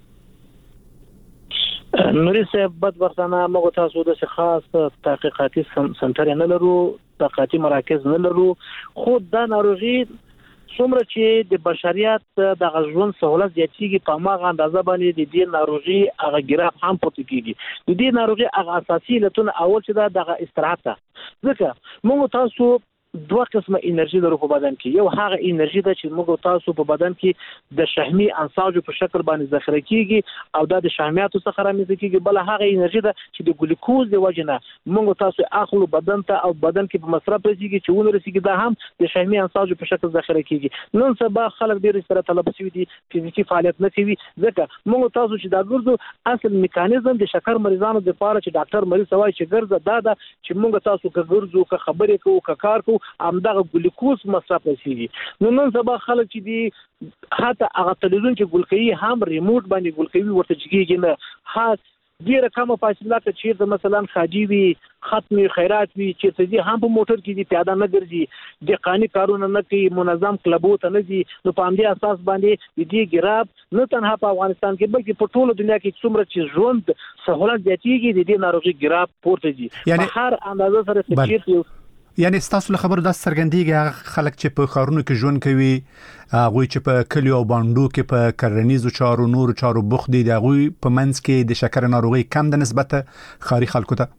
نوري صاحب بدبختانه موږ تاسو د خاص تحقیقاتي سنټر نه لرو تحقیقاتي مراکز نه لرو خو دا ناروغي څومره چې د بشریت د غژون سہولت زیاتېږي په ماغه اندازه باندې د دې ناروغي هغه ګراف هم پورته کیږي. د دې ناروغي هغه اساسي علتونه اول چې دا د استراحت ځکه موږ تاسو دوه قسمه انرژي لرو په بدن کې. یو هغه انرژي ده چې موږ تاسو په بدن کې د شحمي انساجو په شکل باندې ذخیره کیږي او دا د شحمیاتو څخه رامنځته کیږي. بل هغه انرژي ده چې د ګلوکوز د وجه نه موږ تاسو اخلو بدن ته او بدن کې په مصرف رسیږي چې ونه رسیږي دا هم د شحمي انساجو په شکل ذخیره کیږي. نن سبا خلک ډیر سره طلب شوی دي فزیکی فعالیت نه کوي ځکه موږ تاسو چې دا ګرځو اصل میکانیزم د شکر مریضانو لپاره چې ډاکټر مریض سوای چې ګرځه دا چې موږ تاسو که ګرځو که خبرې کوو که کار کوو همدغه ګلوکوز مصرف رسیږي. نو نن سبا خلک چې دي حتی هغه تلویزیون چې ګلکوي هم ریموټ باندې ګلکوي ورته چګيږي نه ډیره کمه فاصله ته چیرته مثلا خاجي وي ختمي خیرات وي چې دې هم په موټر کې دي پیاده نه ګرځي د قانوني کارونه نه کوي منظم کلبو ته نه دي. نو په همدې اساس باندې دې ګراب نه تنها په افغانستان کې بلکې په ټوله دنیا کې څومره چې ژوند سہولت زیاتېږي د دې ناروغي ګراب پورته دي. یعنی هر اندازه سره چې یعنی تاسو له خبرو د سرګندېږي هغه خلک چې په خارونو کې ژوند کوي هغه چې په کلیو او باندو کې په کرنیزو چارو نور چارو بوخت دي هغه په منځ کې د شکر ناروغي کم د نسبت خاري خلکو ته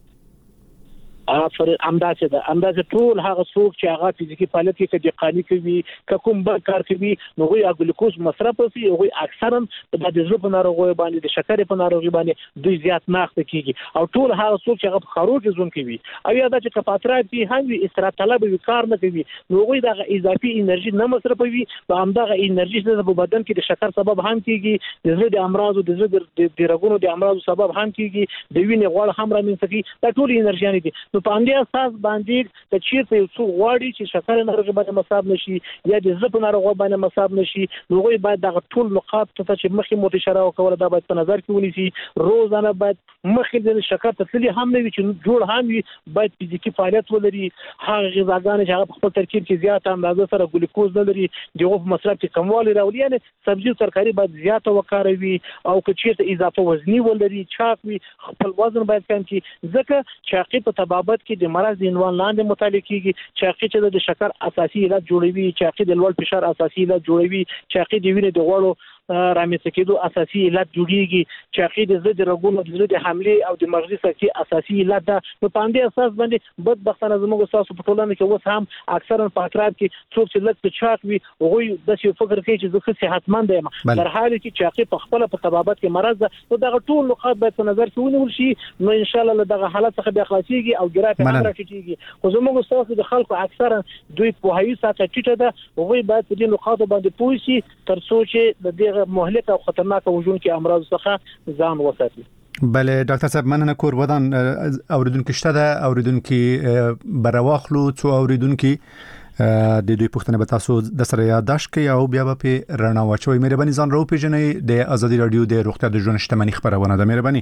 امداسه ټول هغه څوک چې هغه فزیکی فعالیت کوي چې قانی کوي کوم بل کار کوي نو غوي ګلوکوز مصرف کوي او اکثرا د زړه په ناروغي باندې د شکر په ناروغي باندې دوی زیات ناخته کیږي او ټول هغه څوک چې هغه خروج ژوند کوي او یا د کپاترات به هم استراحت طلب کار نه کوي نو غوي د اضافي انرژي نه مصرفوي او همدغه انرژي د بدن کې د شکر سبب هم کیږي د زړه د امراضو د زړه د رګونو د امراضو سبب هم کیږي د وینې غوړ هم رامنځته کوي دا ټول انرژي دي نو په همدې اساس باندې چې چیرته یو څو غواړي چې شکر ناروغي باندې مصاب نشي یا د زړه ناروغي باندې مصاب نشي نو غوي باید دغه ټول نقاط ته چې مخکې مو اشاره وکړه دا باید په نظر کې ونیسي روزانه باید مخکې د شکر تسلی هم نه وي چې جوړ هم وي باید فزیکی فعالیت ولري هغه غذاګانې چې هغه په خپل ترکیب کې زیات اندازه سره ګلوکوز لري دغه مصرف کې کموالی راولي یعنی سبزی او ترکاری باید زیاته وکاروي او که چیرته اضافه وزنی ولري چاق وي خپل وزن باید کم کړي ځکه چې عقیق په تبابت کې د مرض د عنوان لاندې مطالعه کیږي چې عقیق چې د شکر اساسي علت جوړوي چې عقیق د لوړ فشار اساسي علت جوړوي چې عقیق د وینې د غوړو رامنځته کېدو اساسي علت جوړیږي چې عقیق د زړه د رګونو د زړه د حمله او د مغزي سکتې اساسي علت ده نو په همدې اساس باندې بدبختانه زموږ تاسو په ټولنه کې اوس هم اکثرا په اطراف کې څوک چې لږ چاق وي هغه د څه فکر کوي چې زه صحتمند یم در حال کې چې عقیق په خپل په تبابت کې مرض ده نو دغه ټول نقاط باید په نظر کې ونیول شي نو ان شاء الله دغه حالت څخه بیا خلاصيږي او ګرافي هم راټیټيږي خو زموږ تاسو د خلکو اکثرا دوی په هیڅ ساته ټیټه ده هغه باید په دې نقاط باندې پوه شي تر څو چې د دغه مهلک او خطرناک وجود کې امراض څخه ځان وساتي بله ډاکټر صاحب مننه کور ودان اوریدونکو شته ده اوریدونکو برواخلو څو اوریدونکو د دوی پوښتنه به تاسو د سره یادداشت کړئ او بیا به په رڼا واچوي مهرباني ځان راو پیژنئ د ازادي رادیو د روغتیا د ژوند شتمنۍ خبرونه ده مهرباني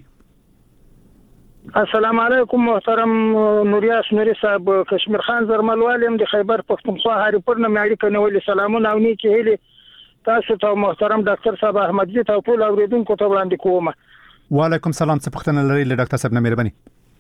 السلام علیکم محترم نوریاس نوری صاحب کشمیر خان زرملوالم د خیبر پختونخوا هریپور نه مې اړیکه نیولې سلامونه او نیکی هلي تاسو ته محترم ډاکټر صاحب احمدزي ته ټول اوریدونکو ته وړاندې کوم وعلیکم سلام څه پوښتنه لرئ له ډاکټر صاحب نه مهرباني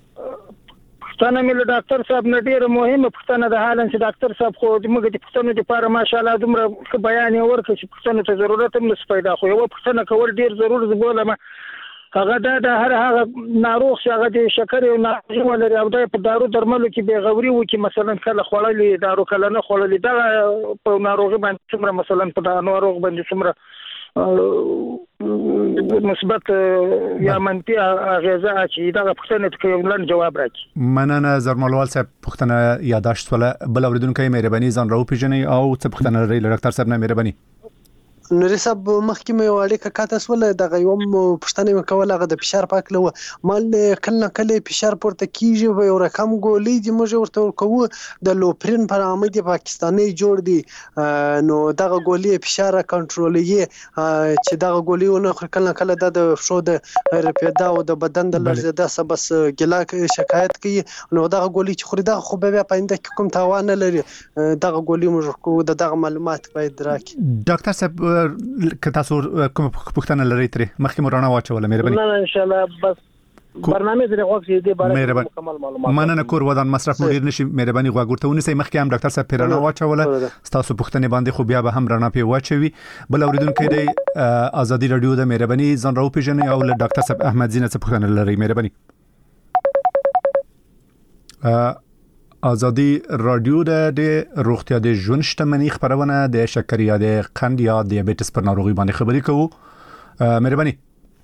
پښتنه مې له ډاکټر صاحب نه ډیره مهمه پښتنه د حالن چې ډاکټر صاحب خو د موږ د پښتنو لپاره ماشاءالله دومره بیان ورکړي چې پښتنو ته ضرورت هم نس پیدا خو یو پښتنه کول ډیر ضروري زبولم هغه د هر هغه ناروغ چې هغه د شکر او ناروغي ولري او د دارو درملو کې به غوري و چې مثلا کله خړلې دارو کله نه خړلې دا په ناروغي باندې څومره مثلا په ناروغ باندې څومره مثبت یا منفي غذا چې دا پښتنه ته یو لن جواب راکړي مننه زرملوال صاحب پښتنه یاداشت ولا بل اوریدونکو مهرباني ځان راو پیژنئ او څه پښتنه لري له ډاکټر صاحب نه مهرباني نوري صاحب مخکې مې اړیکه کاته سول دغه یو پښتنه وکول هغه د فشار پاک له مال کله کله فشار پورته کیږي و یو رقم ګولې دي موږ ورته ورکو د لوپرین پر آمد پاکستاني جوړ دي نو دغه ګولې فشار کنټرولوي چې دغه ګولې نه کله د شو د رپیدا او د بدن د لړزیدا سبس ګلا شکایت کوي نو دغه ګولې چې خوري دغه خو به پاینده کوم تاوان لري دغه ګولې موږ کو دغه معلومات باید راکړي ډاکټر صاحب که تاسو کوم پوښتنه لرئ ترې مخکې مو رڼا واچوله مهرباني نه ان شاء الله بس برنامه دې غوښتي دې باره مکمل معلومات مننه کور ودان مصرف مو ډیر نشي مهرباني غوښتو ونیسئ مخکې هم ډاکټر صاحب پیرانه واچوله تاسو پوښتنه باندې خو بیا به هم رڼا پی واچوي بل اوریدونکو دې ازادي رادیو د مهرباني ځان راو پیژنئ او له ډاکټر صاحب احمدزي نه څه پوښتنه لرئ مهرباني ازادي رادیو د روغتیا د ژوند شتمنۍ خبرونه د شکر یا د قند یا دیابېټس پر ناروغي باندې خبرې کوو مهرباني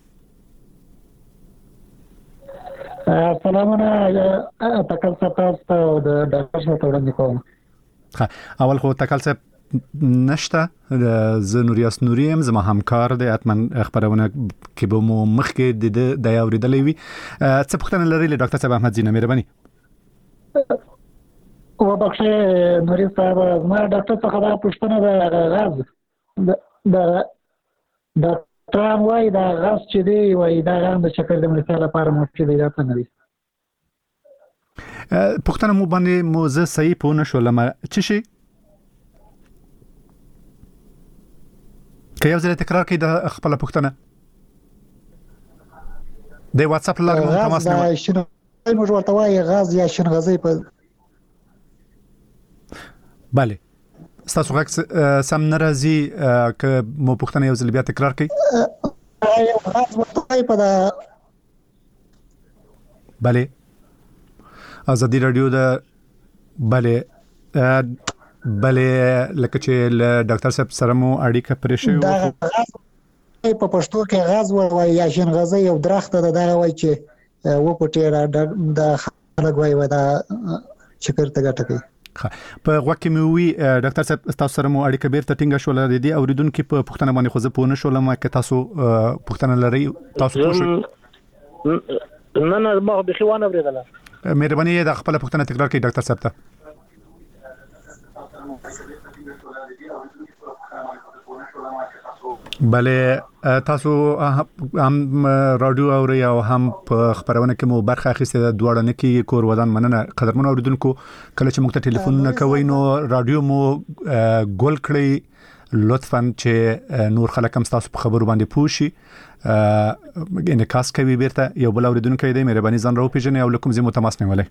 سلامونه تکل صاحب او د ډاکټر صاحب وړاندې کوم اول خو تکل صاحب نشته ز نوریاس نوریم زما همکار د اتمن خبرونه کې به مو مخکې د اوریدلې وي څه پوښتنه لري له ډاکټر صاحب احمدزي نه مهرباني او بخښه نوري صاحب ما ډاکټر څخه دا پوښتنه ده غاز د ډاکټر وايي دا غاز چې دی وايي دا غاز د شکر د مرستې لپاره مفید دی دا څنګه دی پوښتنه مو باندې موزه صحیح پونه شو لمه چې شي که یو ځل تکرار کړئ د خپل پوښتنه د واتس اپ لاره مو تماس نه موږ ورته وايي غاز یا شنغزي په bale تاسو غږ سم ناراضي ک مو پښتنه یو ځل بیا تکرار کړئ bale ازادي رادیو د bale لکه چې ډاکټر صاحب سره مو اړیکه پرې شوې په پښتو کې غاز وایي یا شین غازي یو درخت ده دا وایي چې و پټه د خلک وایي دا چکر ته ګټه کوي په وکه مې وی ډاکټر صاحب تاسو سره مو اړیکه بیرته ټینګه شول دي اوریدونکو په پښتنه باندې خو زه پوه نه شولم چې تاسو پښتنه لري تاسو پوه شئ نه ما به خوانه ورېدله مهرباني د خپل پښتنه تکرار کړئ ډاکټر صاحب ته bale تاسو هم رادیو اوري او هم په خبرونه کې مو برخه اخیسته د دوړه نه کې کور ودان مننه قدرمن اوریدونکو کله چې موږ ته ټلیفون کوي نو رادیو مو ګول کړی لطفاً چې نور خلک هم تاسو په خبرو باندې پوښي انعکاس کوي بیرته یو بل اوریدونکو دی مهرباني ځان راو پیژنې او لکم زمو تماس نیولای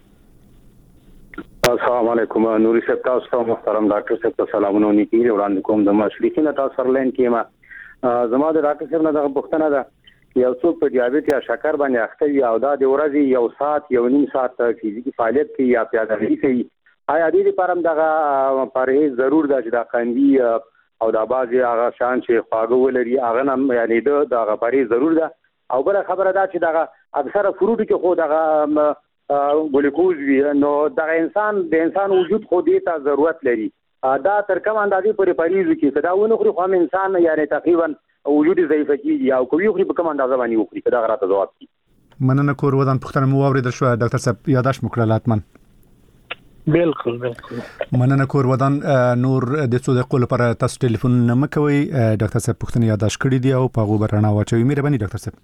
السلام علیکم نوري صاحب تاسو محترم ډاکټر صاحب ته سلامونه نیکی وړاندې کوم د مشرقین تاسو سرلین کې ما زما د ډاکټر صاحب نه د پښتنه ده یو څوک په دیابېت یا شکر باندې اخته وي او دا د ورځې یو ساعت یو نیم ساعت فزیکي فعالیت کوي یا پیاده‌روي کوي آیا دې لپاره دغه پرهیز ضرور ده چې دا قندي او دا بازي هغه شان چې خواږه ولري هغه هم یعنی دغه پرهیز ضرور ده او بل خبره ده چې دغه اکثره فروټ کې خو دغه ګلوکوز وي نو دغه د انسان وجود خو دې ته ضرورت لري دا تر کوم اندازې پورې پریز کې کدا ونه خو هم انسان یعنی تقریبا وجود ضعیف کیږي او کوي خو په کوم اندازه باندې وخوري کدا غراته جواب کی مننه کور ودان پښتنه مو اوریدل شو ډاکټر صاحب یاداش مکړه لاتمن بالکل مننه کور ودان نور د څو دقیقو لپاره تاسو ټلیفون نه مکوي ډاکټر صاحب پښتنه یاداش کړی دی او په غو برنا واچوي مهرباني ډاکټر صاحب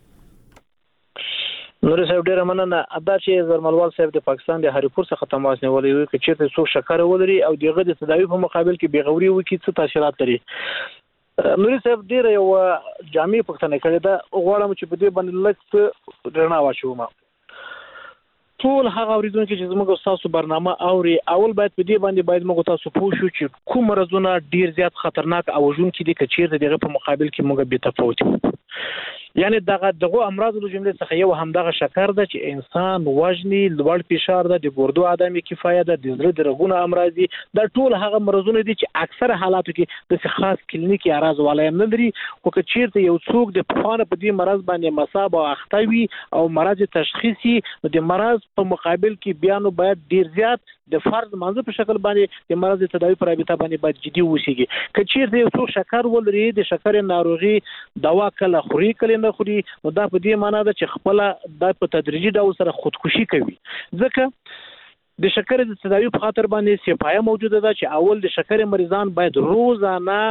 نور صاحب ډیر مننه ادا چې زرملوال صاحب د پاکستان د هریپور څخه تماس نیولې وي چې چیرته څوک شکر ولري او دغه د تداوی په مقابل کې بیغوري وکړي څه تاثیرات لري نور صاحب ډیر یو جامع پښتنه کړی دا غواړم چې په دې باندې لکه رڼا واچوم ټول هغه اوریدونکو چې زموږ تاسو برنامه اوري اول باید په دې باندې موږ تاسو پوه شو چې کوم مرزونه ډیر زیات خطرناک او ژوند کې دي چې دغه په مقابل کې موږ به تفاوت یعنی دغه امراض له جملې څخه یو همدغه شکر ده چې انسان وزنی لوړ فشار ده د ګردو عدم کفایت ده د زړه د رګونو امراض دي دا ټول هغه مرزونه دي چې اکثر حالاتو کې د خاص کلینیکي اعراض ولایم نه لري خو که چیرته یو څوک د پخوانه په دې مرض باندې مصاب او اختوي او مرض تشخیصي د مرض په مقابل کې بیانو باید ډیر زیات د فرض منځ په شکل باندې د مرض تداوی پر رابطه باندې باید جدي وشيږي که چیرته یو څوک شکر ولري د شکر ناروغي دوا کله خوري کله نه خوري نو دا په دې معنی ده چې خپل د په تدریجي ډول سره خودکشي کوي ځکه د شکر د تداوی په خاطر باندې سپایه موجوده ده چې اول د شکر مریضان باید روزانه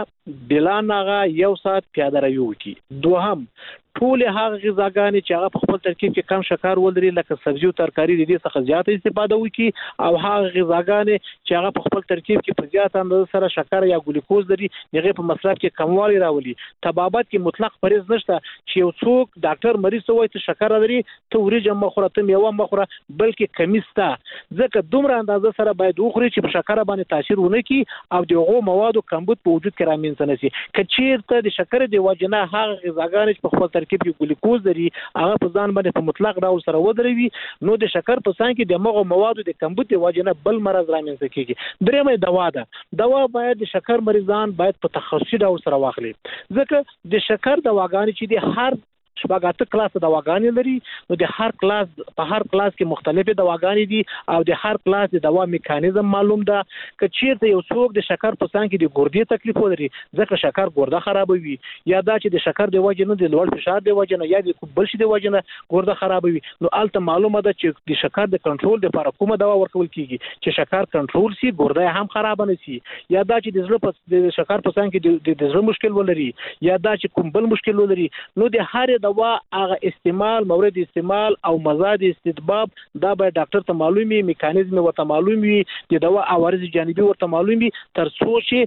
بلانغه یو ساعت پیاده روي وکړي دوهم ټول هغه غذاګانې چې هغه په خپل ترکیب کې کم شکر ولري لکه سبزی او ترکاری د دې څخه زیات استفاده وکړي او هغه غذاګانې چې هغه په خپل ترکیب کې په زیات اندازه سره شکر یا ګلوکوز لري هغه په مصرف کې کموالی راولي طبابت کې مطلق پرهیز نشته چې یو څوک ډاکټر مریض ته وایي چې شکر لري ته وريجه مخوره ته میوه مخوره بلکې کمیستا ځکه دومره اندازه سره باید وخوري چې په شکر باندې تاثیر ونه کړي او دغه موادو کمبود په وجود کې رامنځته نشي کچیرته د شکر د وجنه هغه غذاګانې په خپل ترکیب کې ګلوکوز لري هغه په ځان باندې په مطلق ډول سره ودروي نو د شکر په څنګه کې د مغو موادو د کمبود د وجنه بل مرض رامنځته کیږي درېمه دوا باید د شکر مریضان باید په تخصصي ډول سره واخلي ځکه د شکر دواګانې چې د هر شپږاته کلاس دواګانې لري نو د هر کلاس په هر کلاس کې مختلفه دواګانې دي او د هر کلاس د دوا میکانیزم معلوم ده که چیرته یو څوک د شکر په څنګه کې د ګردې تکلیف ولري ځکه شکر ګرده خرابوي یا دا چې د شکر د وجه نه د لوړ فشار د وجه نه یا د بل شي د وجه نه ګرده خرابوي نو الته معلومه ده چې د شکر د کنټرول لپاره کومه دوا ورکول کیږي چې شکر کنټرول شي ګرده هم خراب نه شي یا دا چې د زړه په شکر په څنګه کې د زړه مشکل ولري یا دا چې کوم بل مشکل ولري نو د هر دوا هغه استعمال مورد استعمال او مزاد استتباب دا به ډاکټر ته معلومي میکانیزم ورته معلومي د دوا عوارض جانبي ورته معلومي تر څو چې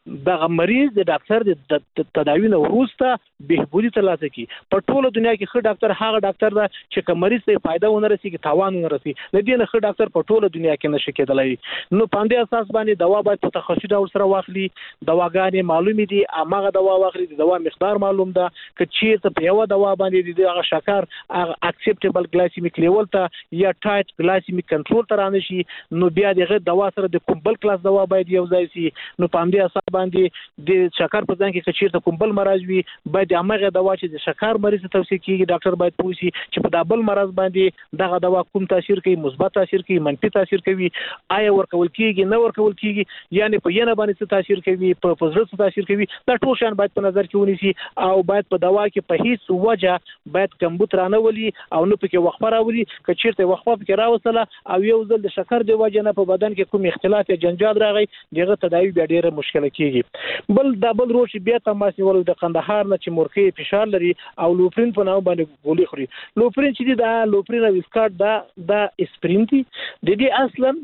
دغه مریض د ډاکټر د تداوی نه وروسته بهبودي ترلاسه کی. په ټوله دنیا کې ښه ډاکټر هغه ډاکټر دی چې که مریض ته فایده ونه رسیږي تاوان ونه رسي، د دې نه ښه ډاکټر په ټوله دنیا کې نشي کېدلی. نو په همدې اساس باندې دوا باید په تخصصي ډول سره واخلي، دواګانې معلومې دي، هغه دوا واخلي، د دوا مقدار معلوم ده، که چیرته په یوه دوا باندې د هغه شکر هغه اکسپټیبل ګلایسیمیک لیول ته یا ټایټ ګلایسیمیک کنټرول ته رانشي، نو بیا دغه دوا سره د کوم بل کلاس دوا باید یو ځای شي. نو په همدې اساس باندې د شکر په ځای کې که چیرته کوم بل مرض وي باید هغه دوا چې د شکر مریض ته توصیه کیږي ډاکټر باید پوه شي چې په دا بل مرض باندې دغه دوا کوم تاثیر کوي، مثبت تاثیر کوي، منفي تاثیر کوي، آیا ورکول کیږي نه ورکول کیږي، یعنی په ینه باندې څه تاثیر کوي، په زړه څه تاثیر کوي. دا ټول شان باید په نظر کې ونیسي او باید په دوا کې په هیڅ وجه باید کمبود رانه ولي او نه پکې وقفه راولي. که چیرته وقفه پکې راوصله او یو ځل د شکر د وجه نه په بدن کې کوم اختلاف یا جنجال راغی دغه تداوی بیا ډیره مشکله کیږي. بل روش بیا تماس نیول د قندهار نه چې مورخي فشار لري او لوپرین په نامه باندې ګولې خوري. لوپرین چې دا لوپرین او ویسکاټ دا اسپرین دي، د دې اصلا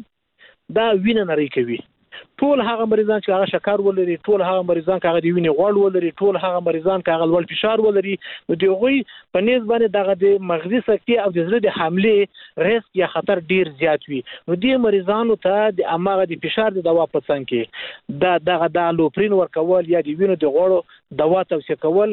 دا وینه نری کوي. ټول هغه مریضان چې هغه شکر ولري، ټول هغه مریضان چې هغه د وینې غوړ ولري، ټول هغه مریضان چې هغه لوړ فشار ولري، نو د هغوی په نسبت باندې دغه د مغزي سکتې او د زړه د حملې ریسک یا خطر ډیر زیات وي. نو دې مریضانو ته د هغه د فشار د دوا په څنګ کې دغه د لوپرین ورکول یا د وینې د غوړو دوا توصیه کول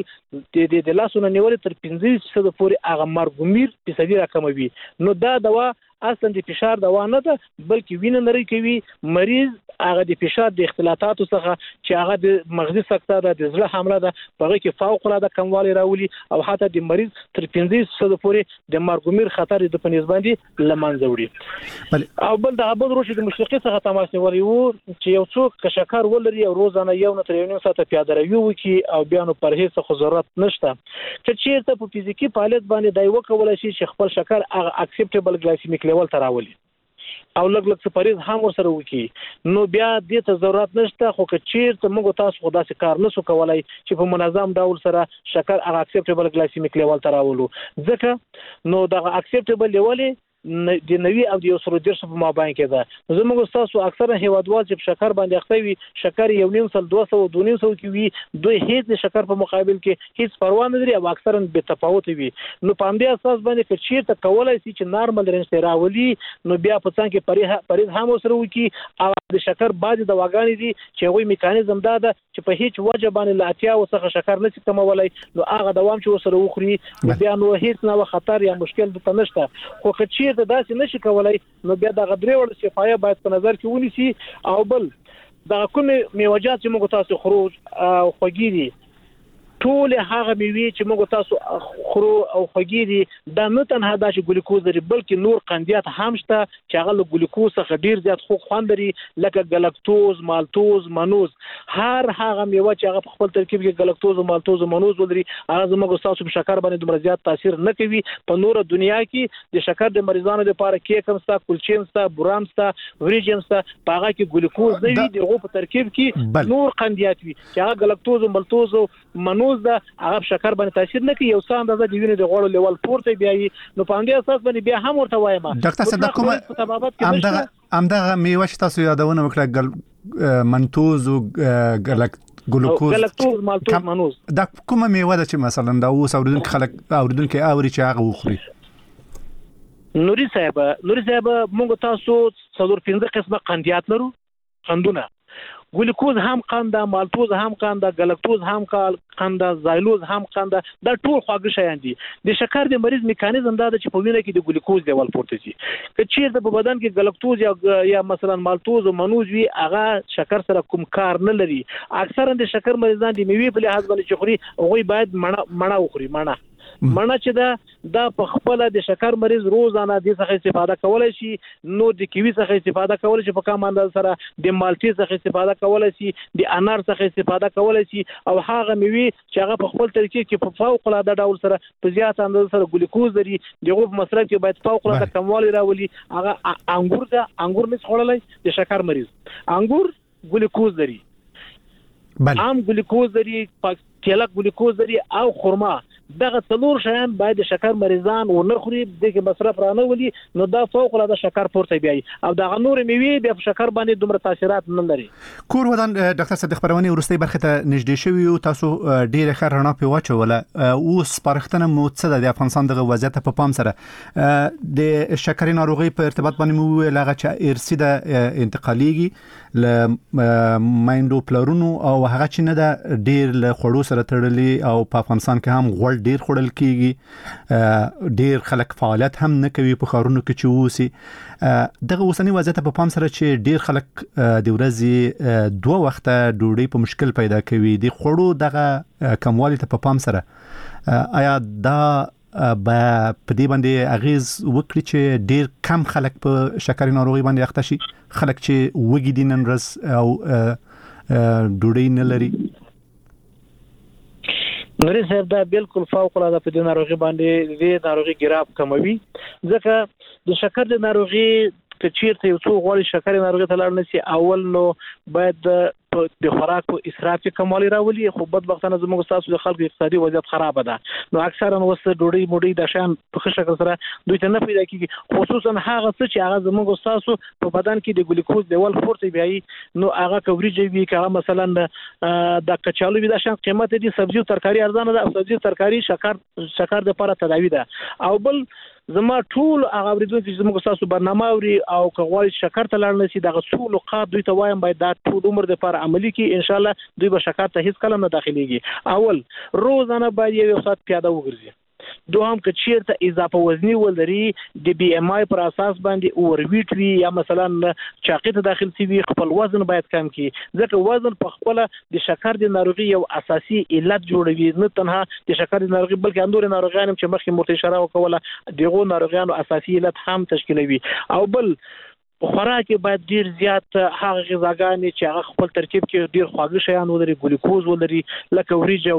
د لاسونه نیول تر 15% پورې هغه مرګ فیصدي راکموي. نو دا دوا اصلا د فشار دوا نه ده بلکې وینه نری کوي. مریض هغه د فشار د اختلاطاتو څخه چې هغه د مغزي سکته ده، د زړه حمله ده، په هغه کې فوق العاده کموالی راولي او حتی د مریض تر 15% پورې د مرګ خطر د په نسبت باندې لمنځه وړي. او بل د ابد روش د مشرقي څخه تماس نیولې وو چې یو څوک که شکر ولري او روزانه یو نه تر 1.5 ساعته پیاده روي وکړي او بیا نو پرهیز څخه ضرورت نشته. چې چیرته په فزیکی فعالیت باندې دای وکولای شي چې خپل شکر هغه اکسپټیبل ګلایسیمیک لیول ته راولي او لږ څه پرهیز هم ورسره وکړي، نو بیا دې ته ضرورت نشته. خو که چیرته موږ تاسو خو داسې کار نشو کولای چې په منظم ډول سره شکر هغه اکسپټیبل ګلایسیمیک لیول ته راولو، ځکه نو دغه اکسپټیبل لیول د 90 او 110 په مابین کې ده. زموږ تاسو اکثره هیوادوال چې شکر باندې اخته وي، شکر 1.5 200 2.5 کې وي، دوی هیڅ شکر په مقابل کې هیڅ پروا نه لري او اکثرا به تفاوت وي. نو په همدې اساس باندې چې چیرته کولای شي چې نارمل رینج ته راولي، نو بیا په څنګه کې پرهیز هم سره وکي او د شکر بعض دواګانې دي چې هغوی میکانیزم دا ده چې په هیڅ وجه باندې لا اتیا وسخه شکر نشي کمولای، نو هغه دوام چې وسره وخوري بیا نو هیڅ نه خطر یا مشکل د نشته. خو که چیرته داسې نشي کولای نو بیا د غدري وړ صفایه باید په نظر کې ونیسي. او بل د کومې میوجات چې موږ تاسو خروج او خوږی دي، ټول هغه میوې چې موږ تاسو خورو او خوږی دي دا نه تنها دا چې ګلوکوز لري بلکې نور قندیات هم شته چې هغه له ګلوکوز څخه ډیر زیات خوند لري، لکه ګلکتوز، مالتوز، منوز. هر هغه میوه چې هغه په خپل ترکیب کې ګلکتوز او مالتوز او منوز ولري هغه زموږ تاسو په شکر باندې دومره زیات تاثیر نه کوي. په نور دنیا کې د شکر د مریضانو لپاره کیک هم شته، کلچین شته، برام شته، وریجن شته، په هغه کې ګلوکوز نه وي، دغه په ترکیب کې نور قندیات وي چې هغه ګلکتوز او مالتوز او منوز ده، هغه شکر باندې تاثیر نه کوي. یو څه اندازه د وینې د غوړو لیول پورته بیاي، نو په همدې اساس باندې بیا هم ورته وایم ډاکټر صاحب کومه همدغه میوه چې تاسو یادونه وکړه منتوز او ګلکتوز، مالتوز، منوز، دا کومه میوه ده چې مثلا دا اوس اوریدونکو خلک اوري چې هغه وخوري؟ نوري صاحب موږ تاسو 4-5 قسمه قندیات لرو، قندونه ګلوکوز هم قنده، مالتوز هم قنده، ګلکتوز هم قنده، زایلوز هم قنده. دا ټول خواږه شیان دي. د شکر د مریض میکانیزم دا چې په وینه کې د ګلوکوز لیول پورته شي. که چیرته په بدن کې ګلکتوز یا مثلا مالتوز او منوز وي هغه شکر سره کوم کار نه لري. اکثرا د شکر مریضان د میوې په لحاظ باندې چې خوري هغه باید مڼه وخوري. مڼه چې دا په خپل د شکر مریض روزانه د څخه استفاده کولای شي، نو د کیوي څخه استفاده کولای شي، په کوم اندازه سره د مالټي څخه استفاده کولای شي، د انار څخه استفاده کولای شي، او هغه میوه چې هغه په خپل ترکیب کې په فوق العاده ډول سره په زیات اندازه سره ګلوکوز لري، دغه په مصرف کې باید فوق العاده کموالی راولي. هغه انګور مس خورلای د شکر مریض، انګور ګلوکوز لري، عام ګلوکوز لري، کېله ګلوکوز لري، او خرما دغه څلور شیان باید شکر مریضان ونه خوري دغه مصرف رانه ولي نو دا فوق العاده شکر پورته بیاي او دغه نور میوي د شکر باندې دومره تاثیرات نه لري. کور ودان ډاکټر صدیق پرواني ورستۍ برخه ته نږدې شوی او تاسو ډیره خرانه په واچوله او سپارښتنه مو څه د افغانستان دغه وضعیت په پام سره د شکرې ناروغي په ارتباط باندې مو لغه چې ارثي د انتقاليږي ل مایندو پلرونو او هغه چې نه د ډیر له خړو سره تړلي او په افغانستان کې هم غوړ ډیر خړل کیږي ډیر خلک فعالیت هم نه کوي په خارونو کې چې وسی دغه اوسنی وضعیت په پام سره چې ډیر خلک د ورځې 2 وخته ډوډۍ په مشکل پیدا کوي د خړو دغه کموالی ته په پام سره آیا دا با په دې باندې اغیز وکړي چې ډیر کم خلک په شکرې ناروغي باندې اخته شي خلک چې وګي دي نن ورځ او ډوډۍ نه لري. نوري صاحب دا بالکل فوق العاده په دې ناروغي باندې د ناروغي ګراف کموي ځکه د شکر د ناروغي کچیرته یو څو غوړي شکر ناروغي ته لاړ نشي اول نو باید د خوراک په اسراف کمالي راولي خو بدبختانه زموږ تاسو د خلکو اقتصادي وضعیت خراب ده نو اکثرا وسه ډوډۍ موډۍ د شان په ښه شکل سره دوی ته نه پیدا کیږي خصوصا هغه څه چې هغه زموږ تاسو په بدن کې د ګلوکوز لیول پورته بیاي نو هغه کوریجي وی که مثلا د کچالو وی د شان قیمت دي سبزی او ترکاری ارزانه ده او سبزی ترکاری شکر د لپاره تداوی ده او بل زما ټول هغه ورځو چې زموږ تاسو برنامه اوري او کغوال شکر ته لاړ نشي دغه ټول نقاط دوی ته وایم باید دا ټول عمر د لپاره عملی کی ان شاء الله دوی به شکر ته هیڅ کلم نه داخليږي اول روزانه باید یو ساعت پیاده وګرځي دوهم که چیرته اضافه وزنی ولري د بي ام آی پر اساس باندې اور ویټ وی یا مثلا چاقیته داخل سی وی خپل وزن باید کم کی ځکه وزن په خپل د شکر د ناروغي یو اساسي علت جوړوي نه تنها د شکر د ناروغي بلکې اندور ناروغیان چې مخکې مرته اشاره وکوله دغه ناروغیانو اساسي علت هم تشکیلوي او بل خوراک باید ډیر زیات هغه غذاګانې چې هغه خپل ترکیب کې ډیر خواږه شیان ولري ګلوکوز ولري لکه وریجه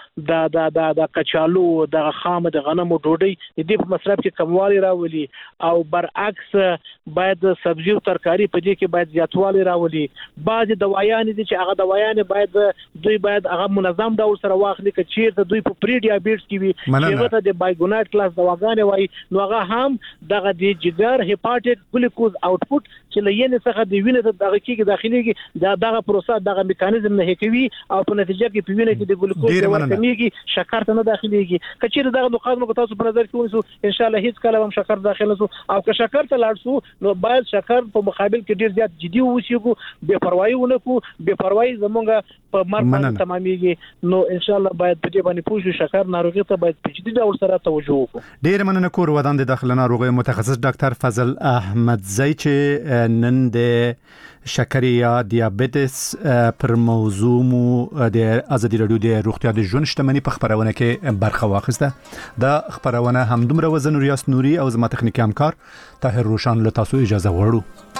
او د کچالو د خام د غنمو ډوډۍ د دې په مصرف کې کموالی راولي او برعکس باید سبزی او ترکاری په دې کې باید زیاتوالی راولي بعض دوايان دي چې هغه دوايان باید دوی باید هغه منظم ډول سره واخلي چې چیرته دوی په پری ډیابیټس کې وي چې هغه د بایګونایټ کلاس دواګانې وایي نو هغه هم دغه د جګر هپاټیک ګلوکوز اوټ چې لینې څخه د وینې ته دغه کېږي داخليږي دغه پروسه دغه میکانیزم نه هکوي او په نتیجه کې په وینې کې د ګلوکوز کمیږي شکر ته نه داخليږي کچېر دغه نقاط نو تاسو په نظر کې ونیسو ان شاء الله هیڅ کله هم شکر داخل نشو او که شکر ته لاړ شو نو باید شکر په مقابل کې ډیر زیات جدي اوسېږو بے پروايي ونکو بے پروايي زمونږ په مرګ تمامېږي نو ان شاء الله باید په دې باندې پوښتنه شکر ناروغي ته باید په جدي ډول سره توجه وکړو. ډیر مننه کور ودان د داخله ناروغي متخصص ډاکټر فضل احمدزی چې نن د شکر یا دیابیتس پر موضوع مو د ازادي رادیو د روغتیا د ژوند شتمنۍ په خبرونه کې برخه واخیسته دا خبرونه هم دومره وزن ریاست نوري او زما تخنیکی همکار طاهر روشان له تاسو اجازه غواړو.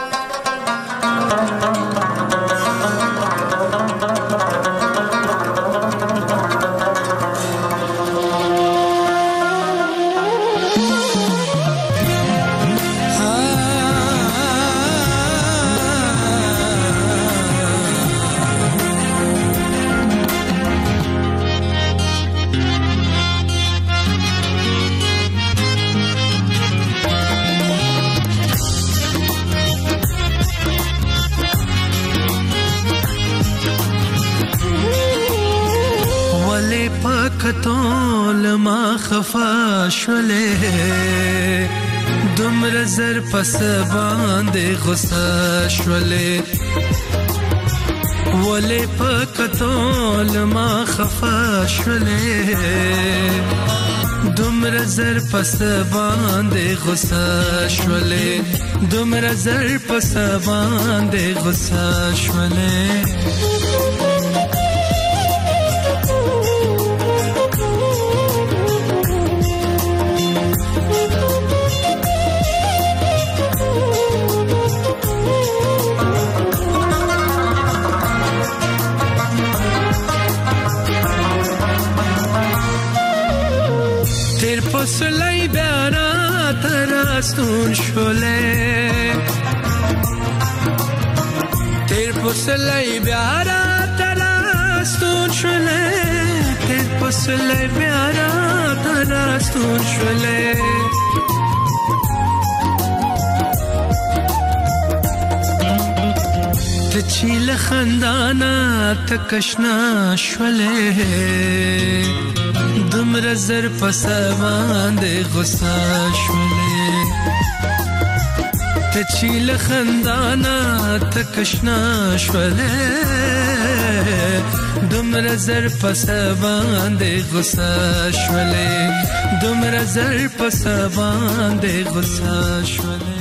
دمر زر پس باندې غصه شولې ولې پکتول ما خفا شولې دمر زر پس باندې غصه شولې دمر زر پس باندې غصه شولې سلای بیانا تراستون شله تیر پسلای بیانا تراستون شله تیر پسلې بیا را تراستون شولې ته چې له خندانه تکشنا شولې دومره زر په سر باندې غصه شولې ته چې له خندانه تکشنا شولې دومره زر په سر باندې غصه شولې دومره زر په سر باندې غصه شولې